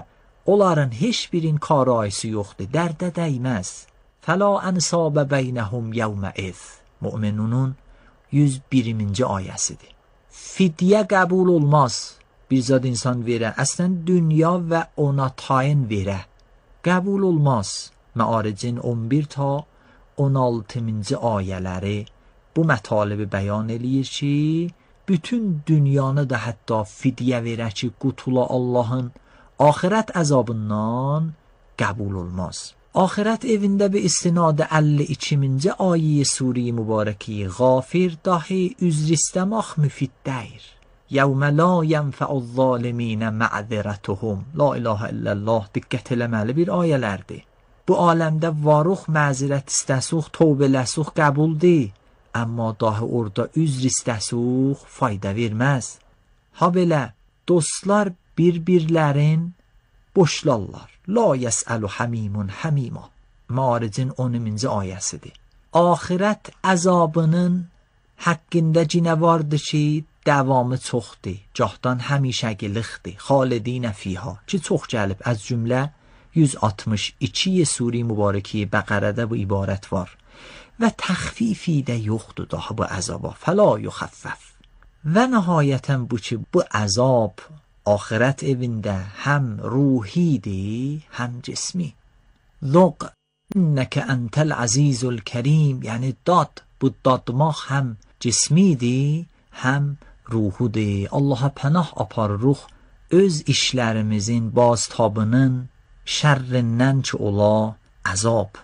onların heç birin karayısı yoxdur, dərdə dəyməz. Fəla ənsabə beynəhum yevməiz. Müminunun yüz birinci ayəsidir. Fidyə qəbul olmaz. Bir zad insan verə, əslən dünya və ona tayin verə qəbul olmaz. Məaricin on bir ta on altıncı ayələri bu mətalibi bəyan eləyir ki, bütün dünyanı da hətta fidyə verə ki, qutula Allahın axirət əzabından qəbul olmaz. Axirət evində bir istinadə əlli ikinci ayə Sure-i Mübarəki Qafir dahi üzr istəmək müfid deyir. Yevmə la yenfə'u zaliminə mə'zirətuhum. La ilahə illallah diqqət eləməli bir ayələrdir. Bu aləmdə varuq məzirət istəsuq, tövbələsuq qəbuldir. Amma dahi orada üzr istəsuq fayda verməz. Ha belə dostlar bir-birlərin boşlarlar. La yəsəlu həmimun həmima. Maaricin onuncu ayəsidir. Axirət əzabının haqqında cinə vardır ki, davamı çoxdur. Cahdan həmişəgilikdir. Xalidinə fiha. Ki çox gəlib az cümlə yüz altmış iki Sure-i Mübarəki Bəqərədə bu ibarət var. Və təxfifi də yoxdur daha bu əzaba. Fəla yuxəffəf. Və nəhayətən bu ki, bu əzab axirət evində həm ruhidir, həm cismi. Zoq innəkə əntəl əzizul kərim. Yəni dad, bu dadmaq həm cismidir, həm ruhudur. Allaha pənah aparırıq öz işlərimizin baztabının şərrindən ki ola əzab.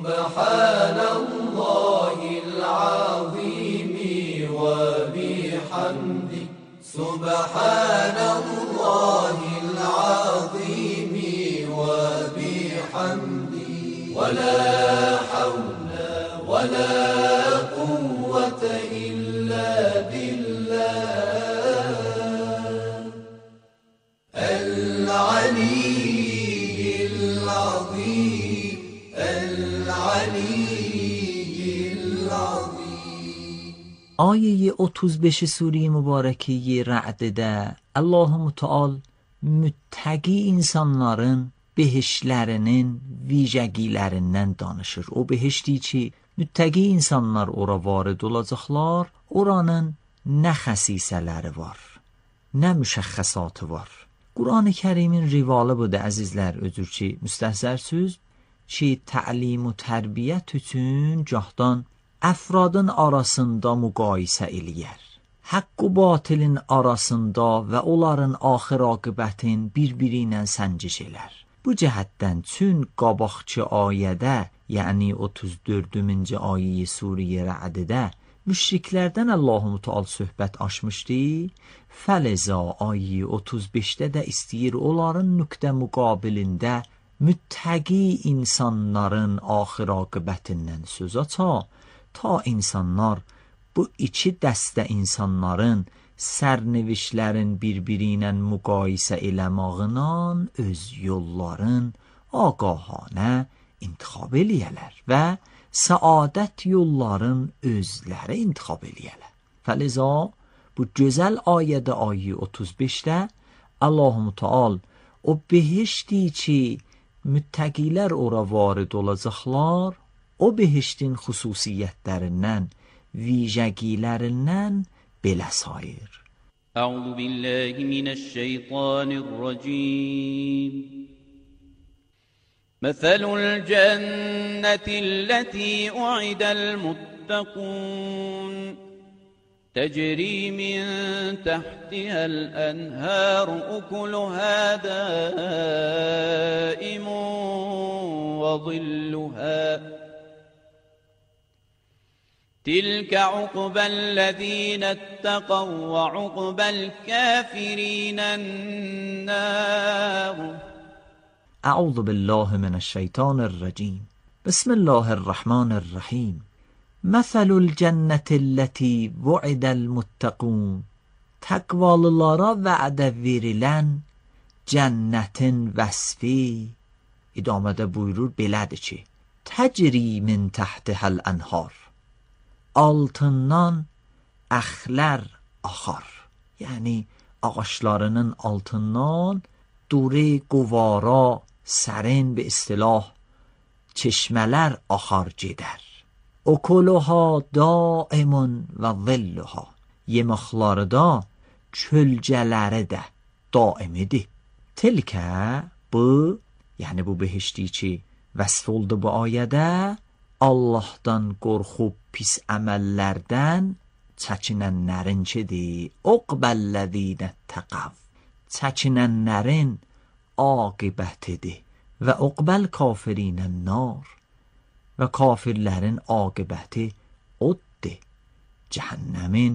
Subhanallahil azimi və bihamdi. Subhanallahil azimi və bihamdi. Və la havlə və la quvvətə illə billah. El-Ali آیه otuz beş Sure-i Mübarəki Ra'ddə Allah-u Teala müttəqi insanların behişlərinin vicəgilərindən danışır. O behişdi ki, müttəqi insanlar ora varid olacaqlar, oranın nə xəsisələri var, nə müşəxxəsatı var. Quran-ı Kərimin rivalı budur, əzizlər, özür ki, müstəhzərsüz ki, təlim və tərbiyyət üçün cahdan əfradın arasında müqayisə eləyər. Haqq və batilin arasında və onların axir aqibətin bir-biri ilə səngiş elər. Bu cəhətdən çün qabaqçı ayədə, yəni otuz dördüncü ayə Sure-i Ra'ddə müşriklərdən Allah-u Teala söhbət açmışdı. Fələza ayə otuz beşdə də istəyir onların nöqtə müqabilində müttəqi insanların axir aqibətindən söz aça, ta insanlar bu iki dəstə insanların sərnivişlərin bir-biri ilə müqayisə eləmağından öz yolların ağahanə intixab eləyələr və səadət yolların özləri intixab eləyələr. Fəliza bu gözəl ayədə ayə otuz beşdə Allah-u Teala o behişti ki, müttəqilər ora varid olacaqlar, o behiştin xüsusiyyətlərindən, vicəgilərindən belə sayır. Əuzu billahi minəşşeytanirracim. Məsəlul cənnətilləti u'idəl muttəqun. تجري من تحتها الأنهار أكلها دائم وظلها تلك عقبى الذين اتقوا وعقبى الكافرين النار. أعوذ بالله من الشيطان الرجيم. بسم الله الرحمن الرحيم. مثل الجنة التي وعد المتقون. Təqvalılara vədə verilən cənnətin vəsfi idamədə buyurur belədir ki, təcri min təhtihəl ənhar. Altından əxlər axar. Yəni ağaçlarının altından دوره گوارا سرین به اصطلاح çeşmeler akar gider. Okuluha daimun ve zilluha. Yemekleri da çölceleri de daimidir. Tilke bu, yani bu behişti ki vasf oldu bu ayədə, Allah'tan qorxub pis əməllərdən çəkinənlərinkidir. Uqbəllezine təqav. Çəkinənlərin aqibətidir. Və uqbəl kafirinən nar. Və kafirlərin aqibəti oddir. Cəhənnəmin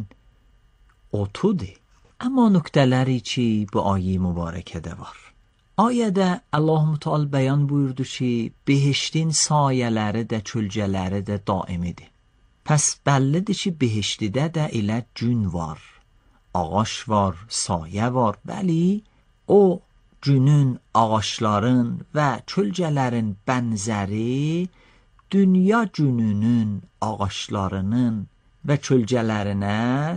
otudur. Amma nöqtələri ki bu ayə mübarəkədə var. Ayədə Allah Müteal bəyan buyurdu ki, behiştin sayələri də, çölcələri də daimidir. Pəs bəllidir ki, behiştidə də elə gün var, ağaç var, sayə var. Bəli, o günün, ağaçların və çölcələrin bənzəri dünya gününün, ağaçlarının və çölcələrinə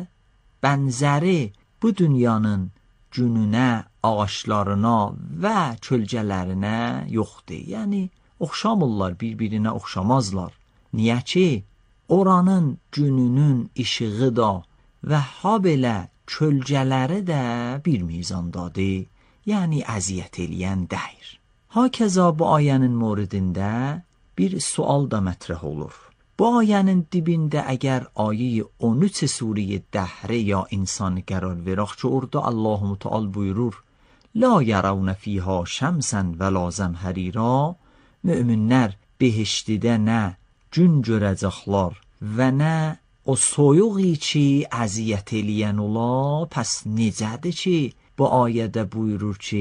bənzəri bu dünyanın gününə, ağaçlarına və çölcələrinə yoxdur. Yəni, oxşamırlar, bir-birinə oxşamazlar. Niyə ki, oranın gününün işığı da və ha belə çölcələri də bir mizandadır. Yəni, əziyyət eləyən deyir. Hakeza bu ayənin moridində bir sual da mətrəh olur. Bu ayənin dibində əgər ayə on üç Suriye Dəhri ya insan qərar verək ki, orada Allah-u Müteal buyurur, La yaravne fiha şəmsən və la zəmhərira. Müminlər behiştidə nə gün görəcəklər və nə o soyuği ki əziyyət eləyən ola. Pəs necədir ki bu ayədə buyurur ki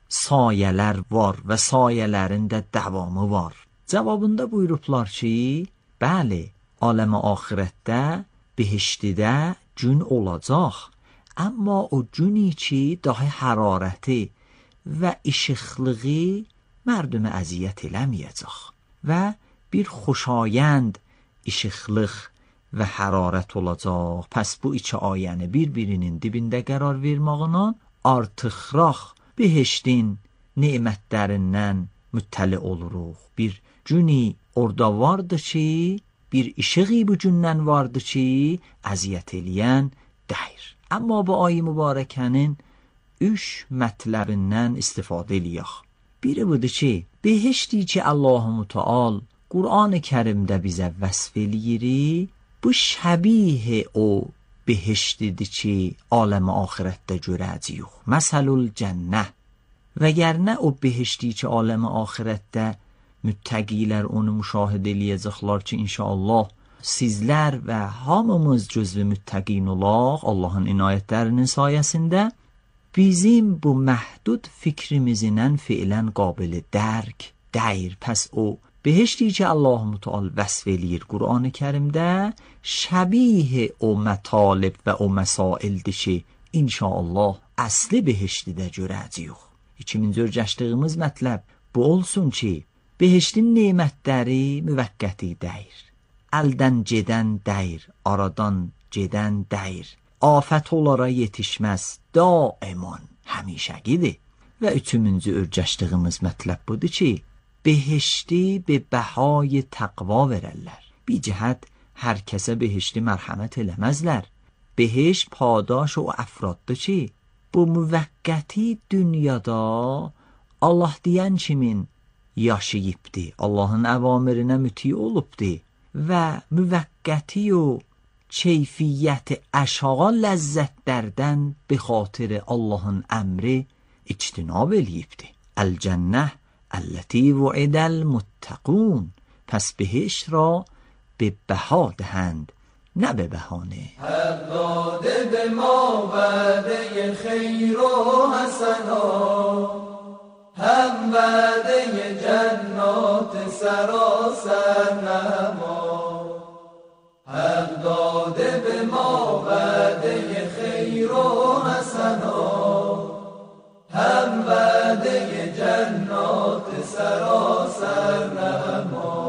sayələr var və sayələrin də davamı var. Cavabında buyurublar ki, bəli, aləmə axirətdə behiştidə gün olacaq. Amma o günü ki daha hərarəti və işıqlığı mərdümə əziyyət eləməyəcək və bir xoşayənd işıqlıq və hərarət olacaq. Pəs bu iki ayəni bir-birinin dibində qərar vermağına artıqraq behiştin nemətlərindən müttəli oluruq. Bir günü orada vardı ki, bir işığı bu gündən vardı ki, əziyyət eləyən deyir. Amma bu ayə mübarəkənin üç mətləbindən istifadə eləyək. Biri budur ki, behişti ki Allah-u Müteal Qur'an-ı Kərimdə bizə vəsf eləyir. Bu şəbih o behiştidir ki, aləmə axirətdə görəcəyik. Məsəlul cənnə. Və gərnə o behişti ki, aləmə axirətdə müttəqilər onu müşahidə eləyəcəklər ki, inşallah sizlər və hamımız cüzv-i müttəqin olaq Allahın inayətlərinin sayəsində bizim bu məhdud fikrimizdən fiilən qabili dərk deyir. Pəs o behişti ki Allah-u Müteal vəsf eləyir Qur'an-ı Kərimdə şəbih o mətalib və o məsaildir ki inşallah əsli behiştidə görəcəyik. İkinci öyrəşdiyimiz mətləb bu olsun ki behiştin nemətləri müvəqqəti deyir. Əldən gedən deyir, aradan gedən deyir. Afət olara yetişməz, daimon, həmişəgidir. Və üçüncü öyrəşdiyimiz mətləb budur ki, behişti be bəhay təqva verərlər. Bir cəhət hər kəsə behişti mərhəmət eləməzlər. Behiş padaş o əfraddır ki, bu müvəqqəti dünyada Allah deyən kimin yaşayıbdır, Allahın əvamirinə müti olubdur və müvəqqəti o keyfiyyət əşağa ləzzətlərdən bi xatir Allahın əmri ictinab eləyibdir. Əl-cənnə əlləti vu'idəl muttəqun. Pəs behişt را به بها دهند نه به بهانه. حق داده به ما وعده خیر و حسنا، هم وعده جنات سراسر نما. حق داده به ما وعده خیر و حسنا، هم وعده جنات سراسر نما.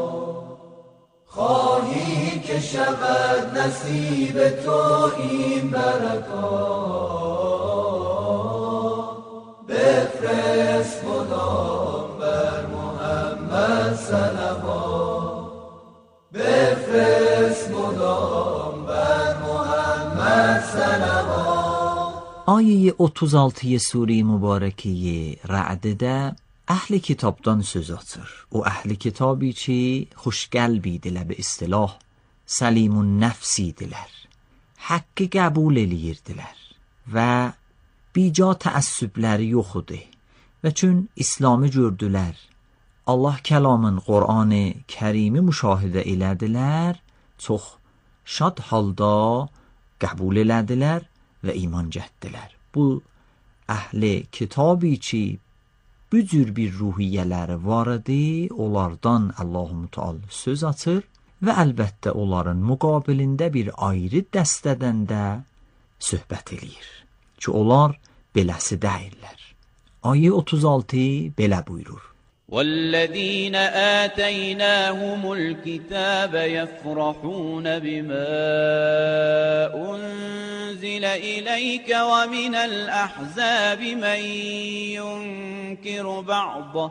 خواهی که شود نصیب تو این برکات، بفرست Ayə otuz altıncı sure mübarəkiyə Ra'dədə əhli kitabdan söz açır. O əhli kitabı ki, xoşqəlbidirlər, be istilah səlimun nəfsidirlər, haqqı qəbul eləyirdilər və bica təəssübləri yoxudur və çün İslamı gördülər, Allah kəlamın Qur'an-ı Kərimi müşahidə elədilər, çox şad halda qəbul elədilər və iman gətirdilər. Bu əhli kitabı ki, bu cür bir ruhiyyələri var idi, onlardan Allah-u Teala söz açır və əlbəttə onların müqabilində bir ayrı dəstədən də söhbət eləyir ki, onlar beləsi deyirlər. Ayə otuz altı belə buyurur. وَالَّذِينَ آتَيْنَاهُمُ الْكِتَابَ يَفْرَحُونَ بِمَا أُنزِلَ إِلَيْكَ وَمِنَ الْأَحْزَابِ مَن يُنكِرُ بَعْضَهُ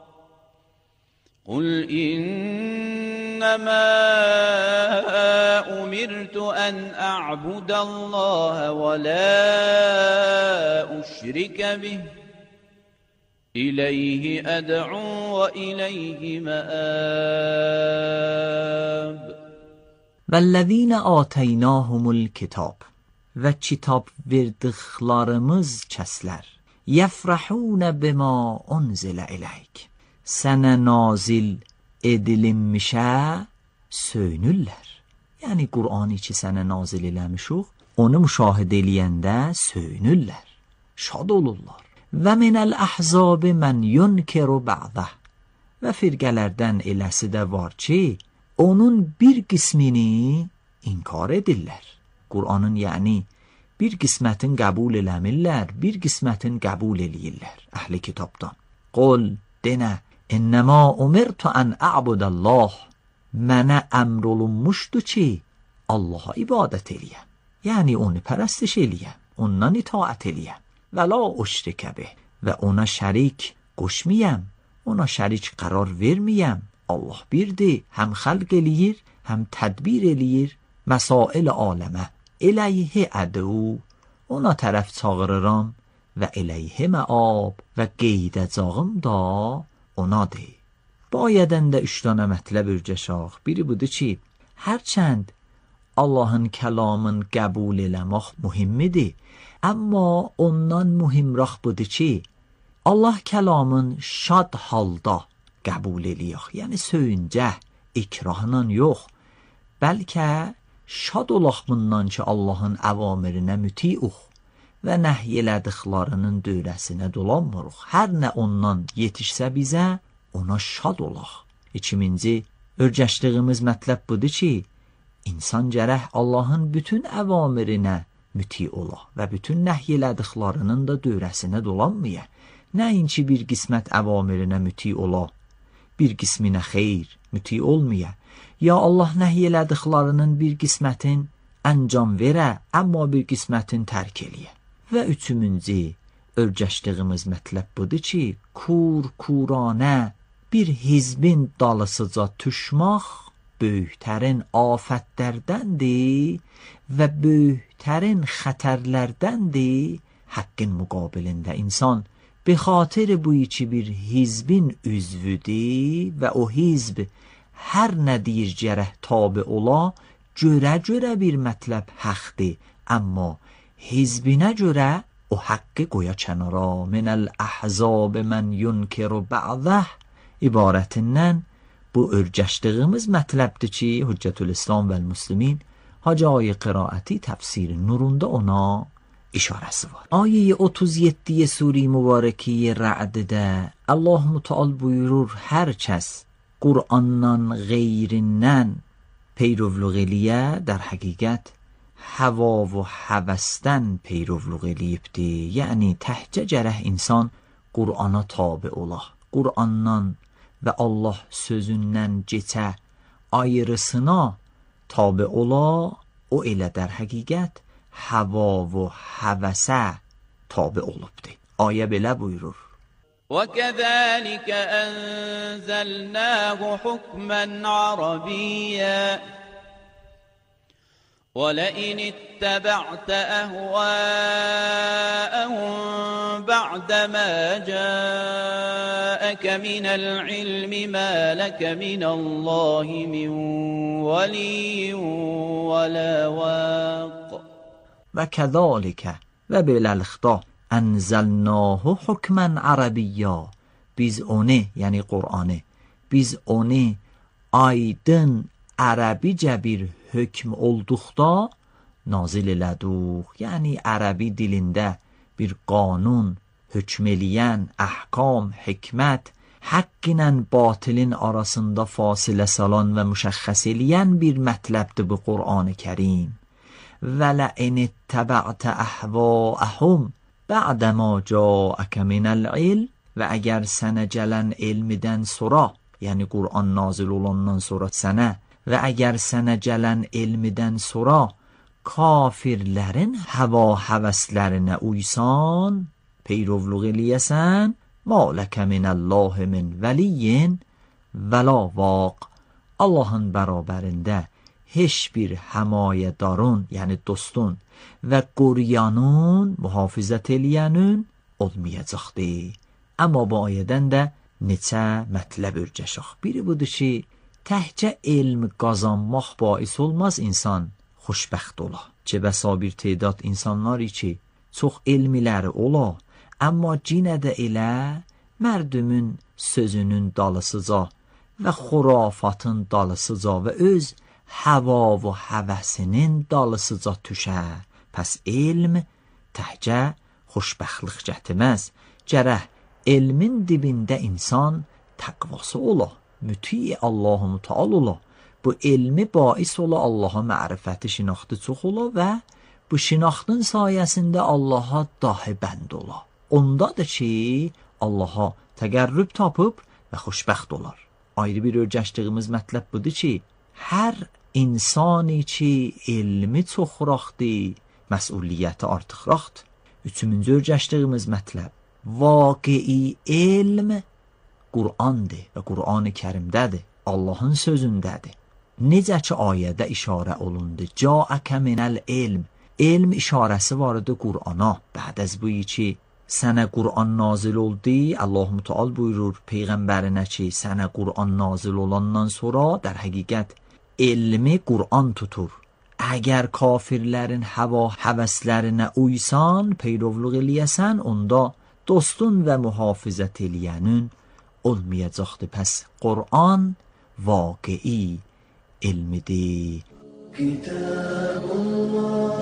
قُلْ إِنَّمَا أُمِرْتُ أَنْ أَعْبُدَ اللَّهَ وَلَا أُشْرِكَ بِهِ إِلَيْهِ أَدْعُو وَإِلَيْهِ مَآبِ وَالَّذِينَ آتَيْنَاهُمُ الْكِتَابَ və kitab verdiklarımız kəslər yəfrəhunə bima unzilə iləyk sənə nazil edilinmişə söynürlər. Yəni Qur'anı ki sənə nazil eləmişuq, onu müşahidə eləyəndə söynürlər, şad olurlar. Və minəl əhzab mən yunkiru ba'dah və firqələrdən eləsi də var ki, onun bir qismini inkar edirlər. Qur'anın yəni bir qismətin qəbul eləmirlər, bir qismətin qəbul eləyirlər əhli kitabdan. Qul denə, innəmə umirtu ən a'budəllah, mənə əmr olunmuşdu ki, Allaha ibadət eləyəm, yəni onu pərəstiş eləyəm, ondan itaət eləyəm. Və la uşrikə bih, və ona şərik qoşmayəm, ona şərik qərar verməyəm. Allah birdir, həm xəlq eləyir, həm tədbir eləyir, məsail aləmə. Eləyhi ədəu, ona tərəf çağırıram və eləyhi məab və qeydəcağım da onadır. Bu ayədən də üç dənə mətləb örgəşaq. Biri budur ki, hərçənd Allahın kəlamın qəbul eləmək mühimmidir, amma ondan mühimraq budur ki, Allah kəlamın şad halda qəbul eləyək. Yəni söyüncə, ikrahla yox, bəlkə şad olaq bundan ki, Allahın əvamirinə mütiuq və nəhy elədiklərinin dövrəsinə dolanmırıq. Hər nə ondan yetişsə bizə, ona şad olaq. İkiminci, örgəşdiyimiz mətləb budur ki, insan gərək Allahın bütün əvamirinə müti ola və bütün nəhy elədiklərinin də dövrəsinə dolanmaya. Nəinki bir qismət əvamirinə müti ola, bir qisminə xeyr, müti olmaya. Ya Allah nəhy elədiklərinin bir qismətin əncam verə, amma bir qismətin tərk eləyə. Və üçüncü, örgəşdiyimiz mətləb budur ki, kur kuranə bir hizbin dalısıca düşmək böyüklərin afətlərdəndir və böyüklərin xətərlərdəndir. Haqqın müqabilində insan be xatir bu ki bir hizbin üzvüdür və o hizb hər nə deyir gərək tabi ola, görə-görə bir mətləb haqdır, amma hizbinə görə o haqqı qoya kənara. Minəl əhzab mən yunkiru ba'dah ibarətindən bu örgəşdiyimiz mətləbdir ki, Hüccətül-İslam və Müslimin Hacı qiraəti təfsir nurunda ona işarəsi var. Ayə otuz yeddi sure mübarəki Ra'dədə Allah Müteal buyurur, hər kəs Qur'andan qeyrindən peyrovluq eləyə, در həqiqət həva və həvəsdən peyrovluq eləyibdir. Yəni təhcə gərək insan Qur'ana tabi ola, Qur'andan və Allah sözündən keçə ayrısına tabi ola, o elə در həqiqət həva və həvəsə tabi olubdur. Ayə belə buyurur. وَكَذَلِكَ أَنزَلْنَاهُ حُكْمًا عَرَبِيًّا ولئن اتبعت أهواءهم بعدما جاءك من العلم ما لك من الله من ولي ولا واق وكذلك وبالألخطاء انزلناه حكما عربيا biz onu yani Kur'an'ı biz onu aydın Ərəbicə bir hökm olduqda nazil eləduq. Yəni ərəbi dilində bir qanun, hökm eləyən, əhkam, hikmət, haqq ilə batilin arasında fasilə salan və müşəxxəs eləyən bir mətləbdir bu Qur'an-ı Kərim. Və لَئِنِ اتَّبَعْتَ أَهْوَاءَهُمْ بَعْدَ مَا جَاءَكَ مِنَ الْعِلْمِ və əgər sənə gələn elmidən sonra, yəni Qur'an nazil olandan sonra sənə və əgər sənə gələn elmidən sonra kafirlərin həva həvəslərinə uysan, peyrovluq eləyəsən, مَا لَكَ مِنَ اللّٰهِ مِنْ وَلِيٍّ وَلَا وَاقٍ Allahın bərabərində heç bir həmayədarın, yəni dostun və qoruyanın, mühafizət eləyənin olmayacaqdır. Amma bu ayədən də neçə mətləb örgəşək. Biri budur ki, təhcə elm qazanmaq bais olmaz insan xoşbəxt ola. Ki bəsa bir tedad insanlar ki, çox elmiləri ola, amma cinə də elə mərdümün sözünün dalısıca və xurafatın dalısıca və öz həva və həvəsinin dalısıca tüşə. Pəs elm təhcə xoşbəxtlik gətirməz. Gərək elmin dibində insan təqvası ola. müti Allah-u Müteal ola. Bu elmi bais ola Allaha mərifəti şinaxtı çox ola və bu şinaxtın sayəsində Allaha dahi bənd ola. Ondadır ki, Allaha təqərrüb tapıb və xoşbəxt olar. Ayrı bir örgəşdiyimiz mətləb budur ki, hər insani ki elmi çoxraqdır, məsuliyyəti artıqraqdır. Üçüncü örgəşdiyimiz mətləb, vaqei elm Qur'andır və Qur'an-ı Kərimdədir, Allahın sözündədir. Necə ki ayədə işarə olundu, ca'əkə minəl elm, elm işarəsi vardı Qur'ana. Bəd az bu ki, sənə Qur'an nazil oldu, Allah-u Müteal buyurur Peyğəmbərinə ki, sənə Qur'an nazil olandan sonra در həqiqət elmi Qur'an tutur. Əgər kafirlərin həva həvəslərinə uysan, peyrovluq eləyəsən, onda dostun və mühafizət eləyənin olmayacaqdır. Pəs Qur'an vaqei elmidir. Kitabullah,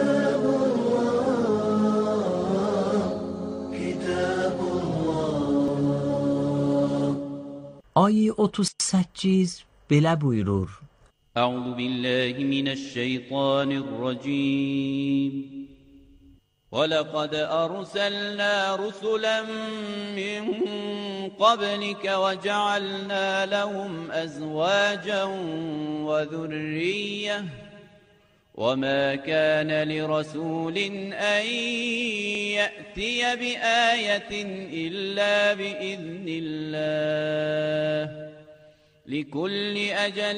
Kitabullah, Kitabullah. Ayı otuz səkkiz belə buyurur. أعوذ بالله من الشيطان الرجيم ولقد أرسلنا رسلا من قبلك وجعلنا لهم أزواجا وذرية وما كان لرسول أن يأتي بآية إلا بإذن الله لكل أجل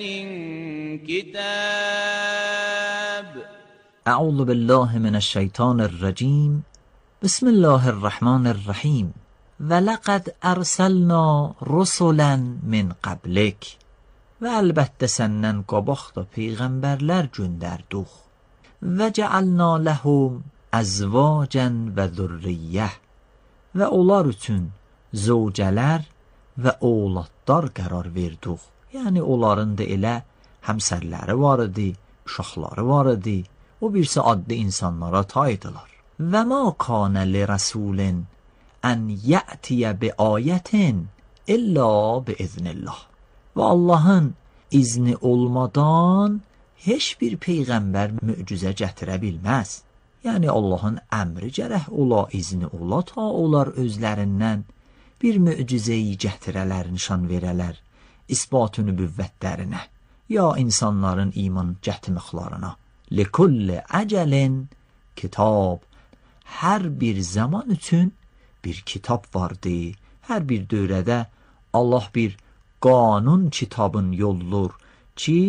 كتاب. أعوذ بالله من الشيطان الرجيم بسم الله الرحمن الرحيم ولقد أرسلنا رسلا من قبلك və əlbəttə səndən qabaq da peyğəmbərlər göndərdik. Və cəalna ləhum əzvacən və zürriyyə və onlar üçün zövcələr və oğlatlar qərar verdik. Yəni onların da elə həmsərləri var idi, uşaqları var idi. O birisi adlı insanlara taydılar. Və ma kanə li rəsulin ən yətiyə bi ayətin illa bi iznillah. Və Allahın izni olmadan heç bir peyğəmbər möcüzə gətirə bilməz. Yəni Allahın əmri gərək ola, izni ola ta onlar özlərindən bir möcüzəyi gətirələr, nişan verələr, isbat-ı nübüvvətlərinə, ya insanların iman gətirməklarına. Likulli əcəlin kitab. Hər bir zaman üçün bir kitab vardı. Hər bir dövrədə Allah bir qanun kitabın yollur ki,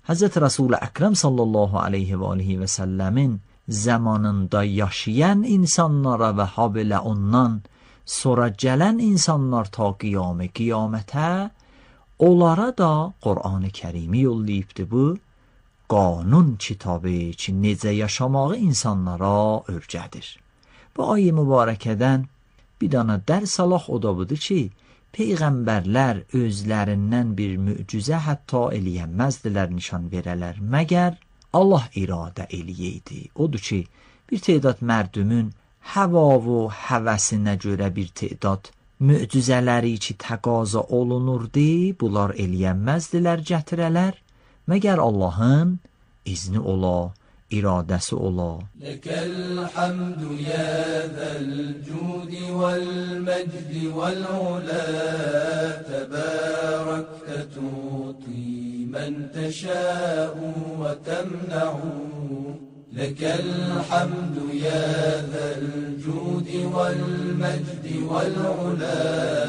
Hazreti Resul Ekrem sallallahu aleyhi ve aleyhi ve sellemin zamanında yaşayan insanlara ve habelə ondan sonra gələn insanlar ta qiyamə qiyamətə onlara da Qur'an-ı Kərimi yollayıbdı. Bu qanun kitabı ki necə yaşamağı insanlara öyrədir. Bu ayə mübarəkədən bir dana dərs alaq, o da budur ki peyğəmbərlər özlərindən bir möcüzə hətta eləyənməzdilər, nişan verələr, məgər Allah iradə eləyəydi. Odur ki, bir tədad mərdümün həva və həvəsinə görə bir tədad möcüzələri ki təqaza olunurdu, bunlar eləyənməzdilər, gətirələr, məgər Allahın izni ola, iradəsi ola. Ləkəl hamdu ya zəl cudi vəl məcdi vəl ulə, təbərəkə tuti mən təşəu və təmnəu. Ləkəl hamdu ya zəl cudi vəl məcdi vəl ulə,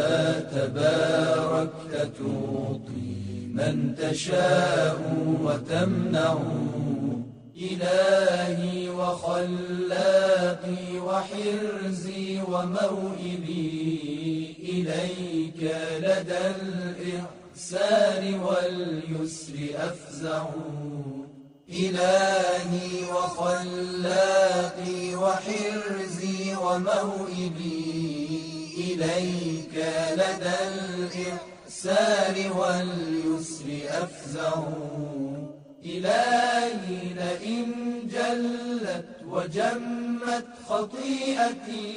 təbərəkə tuti mən təşəu və təmnəu. إلهي وخلاقي وحرزي وموئلي إليك لدى الإحسان واليسر أفزع. إلهي وخلاقي وحرزي وموئلي إليك لدى الإحسان واليسر أفزع. إلهي لئن جلت وجمت خطيئتي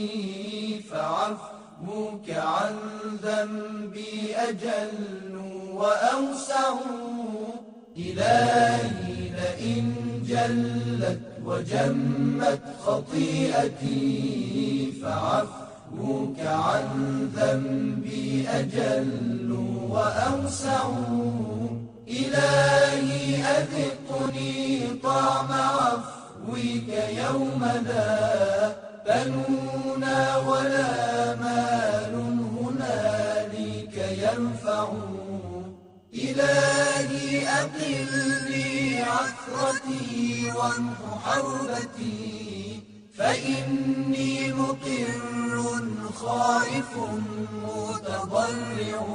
فعفوك عن ذنبي أجل وأوسع. إلهي لئن جلت وجمت خطيئتي فعفوك عن ذنبي أجل وأوسع. إلهي أذقني طعم عفوك يوم لا بنونا ولا مال هنالك ينفع. إلهي أقلني عثرتي وامح حربتي فإني مقر خائف متضرع.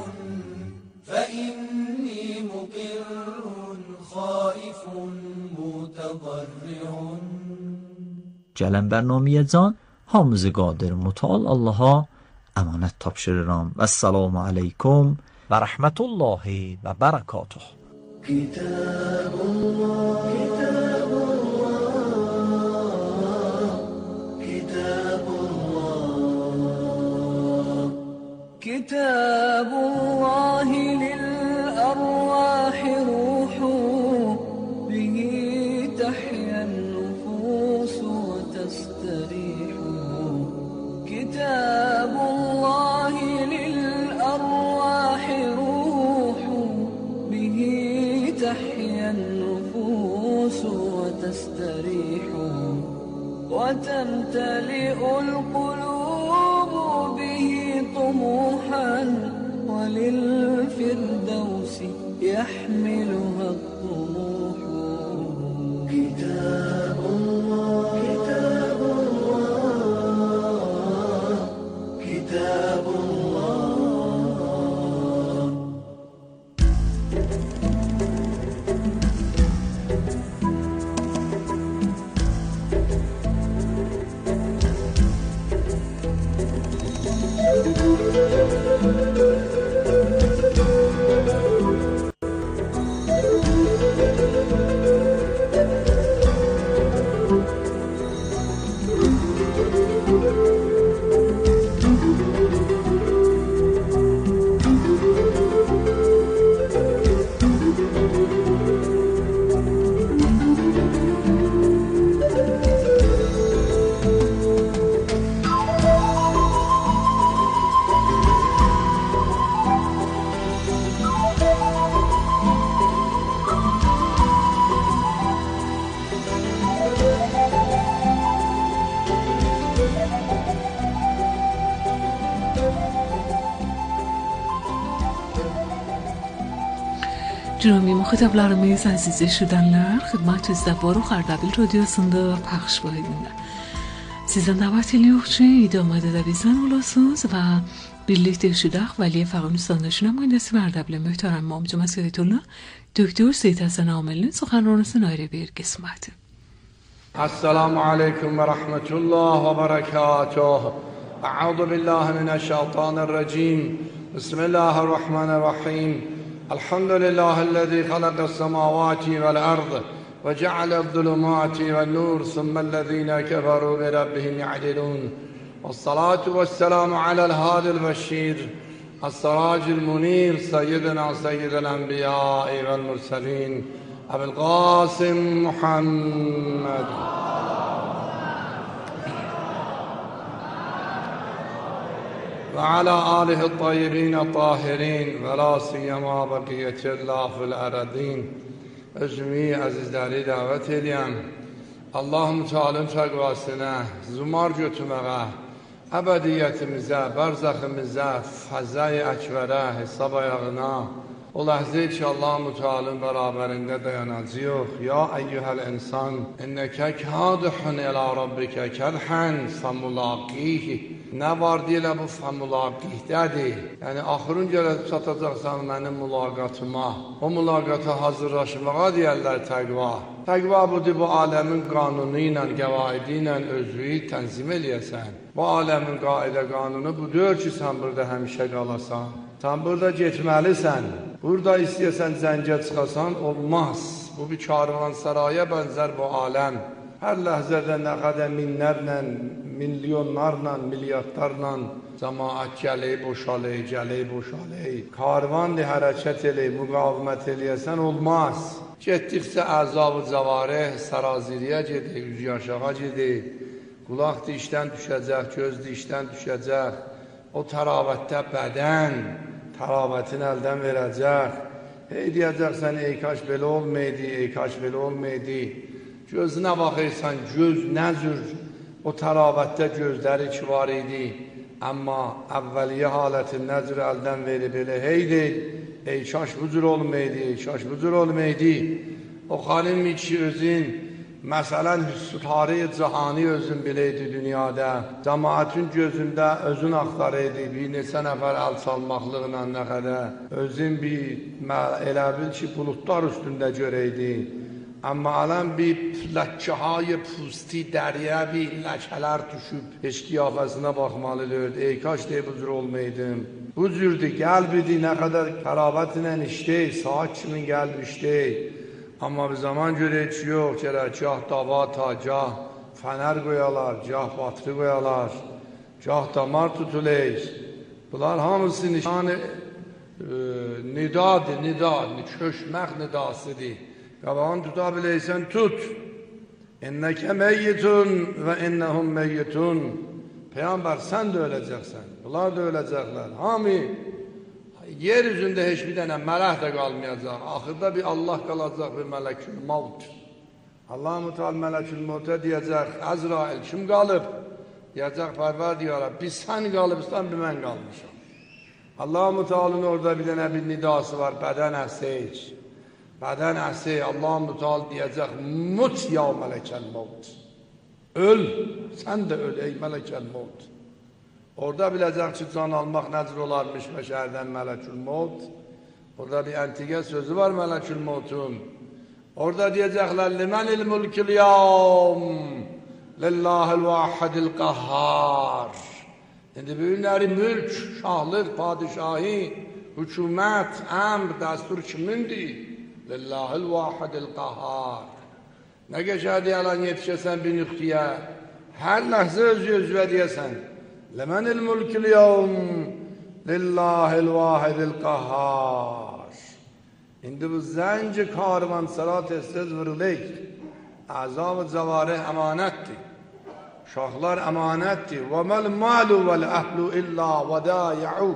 فإني مقر خائف متضرع. gələn برنامه can hamısı qadir mutal Allaha əmanət tapşırıram. Vəssalamu aleykum və rəhmətullahi və bərəkatuh. Kitabullah, Kitabullah, كتاب الله للأرواح روح به تحيا النفوس وتستريح. كتاب الله للأرواح روح به تحيا النفوس وتستريح. وتمتلئ القلوب به طموحا وللفردوس يحملها الطموح. كتاب الله، كتاب الله، كتاب الله. Cürumi muhatablarımız aziz eşidenler, xidmətizdə Boruq Ardabil Radiosunda pəxş boyunda. Sizdən dəvət edirik ki, idamada da bizdən olasınız və birlikdə eşidək Vəliyə Fəqanüstandaşına mühendisi və Ardabil möhtərəm Mamcı Məsədetullah, Doktor Seyid Həsən Amilinin suxanlarının ayrı bir qisməti. Assalamu aleykum və rəhmətullah və bərəkatuh. Əuzu billahi minəşşeytanirracim. Bismillahirrahmanirrahim. Elhamdülillahi'llezî halaqas-semâvâti vel-ard ve ce'ale'z-zulumâti ven-nur, thumma'llezîne keferû bi rabbihim ya'dilûn. Ves-salâtu ves-selâmu alel-hâdil-beşşîr, es-serâcil-munîr, seyyidina seyyidil enbiyâ'i vel-murselîn, Ebu'l-Qâsim Muhammed. وعلى آله الطيبين الطاهرين ولا سيما بقية الله في الأرضين. Özümü azizləri dəvət edirəm. Allah'ım Teala'nın təqvasına, zumar götürməyə, əbədiyyətimizə, barzaxımıza, fəzai əkvərə, hesab ayağına, o ləhzə ki Allah-u Teala'nın bərabərində dayanacaq. Ya eyyuhəl insan, innəkə kədihun ilə rabbikə kədhən fəmulaqih. Nə var deyilə bu fəmulaqihdədir. Yəni, axırın gəlib çatacaqsan mənim mülaqatıma. O mülaqata hazırlaşmağa deyərlər təqva. Təqva budur, bu aləmin qanunu ilə, qəvaidi ilə özlüyü tənzim eləyəsən. Bu aləmin qaidə qanunu budur ki, sən burada həmişə qalasan. Sən burada getməlisən. Burada istəyəsən zəncə çıxasan, olmaz. Bu bir karvansaraya bənzər bu aləm. Hər ləhzədə nə qədər minlərlə, milyonlarla, milyardlarla cəmaət gələk, boşalək, gələk, boşalək. Karvandır, hərəkət elək, müqavimət eləyəsən olmaz. Getdikcə əzab-ı cəvarih, səraziriyə gedik, üzü aşağı gedik. Qulaq dişdən düşəcək, göz dişdən düşəcək. O təravətdə bədən, təravətin əldən verəcək. Hey deyəcəksən, ey kaş belə olmaydı, ey kaş belə olmaydı. Gözünə baxırsan, göz nə cür o təravətdə gözləri ki var idi. Amma əvvəliyyə halətin nə cür əldən verib elə heydi, ey kaş bu cür olmaydı, ey kaş bu cür olmaydı. O xanım ki özün, məsələn, hüsn-i cahani özün biləydi dünyada. Cəmaətin gözündə özün axtarıydı, bir neçə nəfər əl çalmaqlıqla nə qədər. Özün bir elə bil ki, bulutlar üstündə görəydi. Amma alən bir ləkəhay pusti dəriyə bir ləkələr düşüb, heç qiyafəsinə baxmalıdır. Ey kaş deyə bu cür olmaydım. Bu cürdür, qəlbidir, nə qədər təravətlə işlək, saat kimin qəlb işlək. Amma bir zaman görək ki, yox, gərək gah dava ta, gah fənər qoyalar, gah batırı qoyalar, gah damar tutulək. Bunlar hamısı nişanı nidadır, nidad, köşmək nidasıdır. Qabağını tuta biləysən, tut. İnnəkə meyyitun və innəhum meyyitun. Peyğəmbər, sən də öləcəksən, bunlar da öləcəklər. Hamı, yer üzündə heç bir dənə mələk də qalmayacaq. Axırda bir Allah qalacaq, bir mələkül mavt. Allah-u Teala mələkül mavtə deyəcək, Əzrail, kim qalıb? Deyəcək, pərver deyərək, biz sən qalıbsan, bir mən qalmışam. Allah-u Teala'nın orada bir dənə bir nidası var, bədən əseyc. Bədən əsi, Allah-u Teala deyəcək, mut ya mələkəl mavt. Öl, sən də öl, ey mələkəl mavt. Orada biləcək ki, can almaq nəcr olarmış məşərdən mələkül mavt. Orada bir əntiqə sözü var mələkül mavtun. Orada deyəcəklər, limənil mülkül yavm, lillahil vahidil qahhar. İndi bu günləri mülk, şahlıq, padişahi, hükümət, əmr, dəstur kimindir? Lillahil vahidil qahhar. Nə geçər deyələn yetişəsən bir nüqtiyə, hər ləhzə öz-özvə deyəsən, ləmənil mülkül yavm, lillahil vahidil qahhar. İndi bu zənci karvansara tez-tez vırılıq. Əzab-ı cəvarih əmanətdir. Şahlar əmanətdir. Və məl malu vəl-əhlu illa vədâyə'u.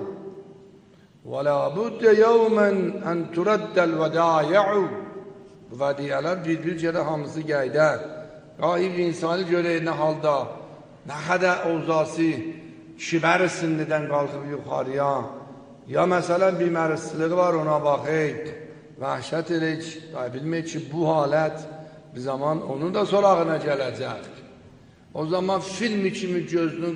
Və la buddə yevmən ən turəddəl vədâyə'u. Bu vədiyələr bir-bir görə hamısı gəydə. Qahib insanı görək nə halda, nə qədər ovzası, kibər sinnidən qalxıb yuxarıya. Ya məsələn bir mərisilik var ona baxək. vəhşət eləyik, bilməyik ki, bu halət bir zaman onun da sorağına gələcək. O zaman filmi kimi gözünün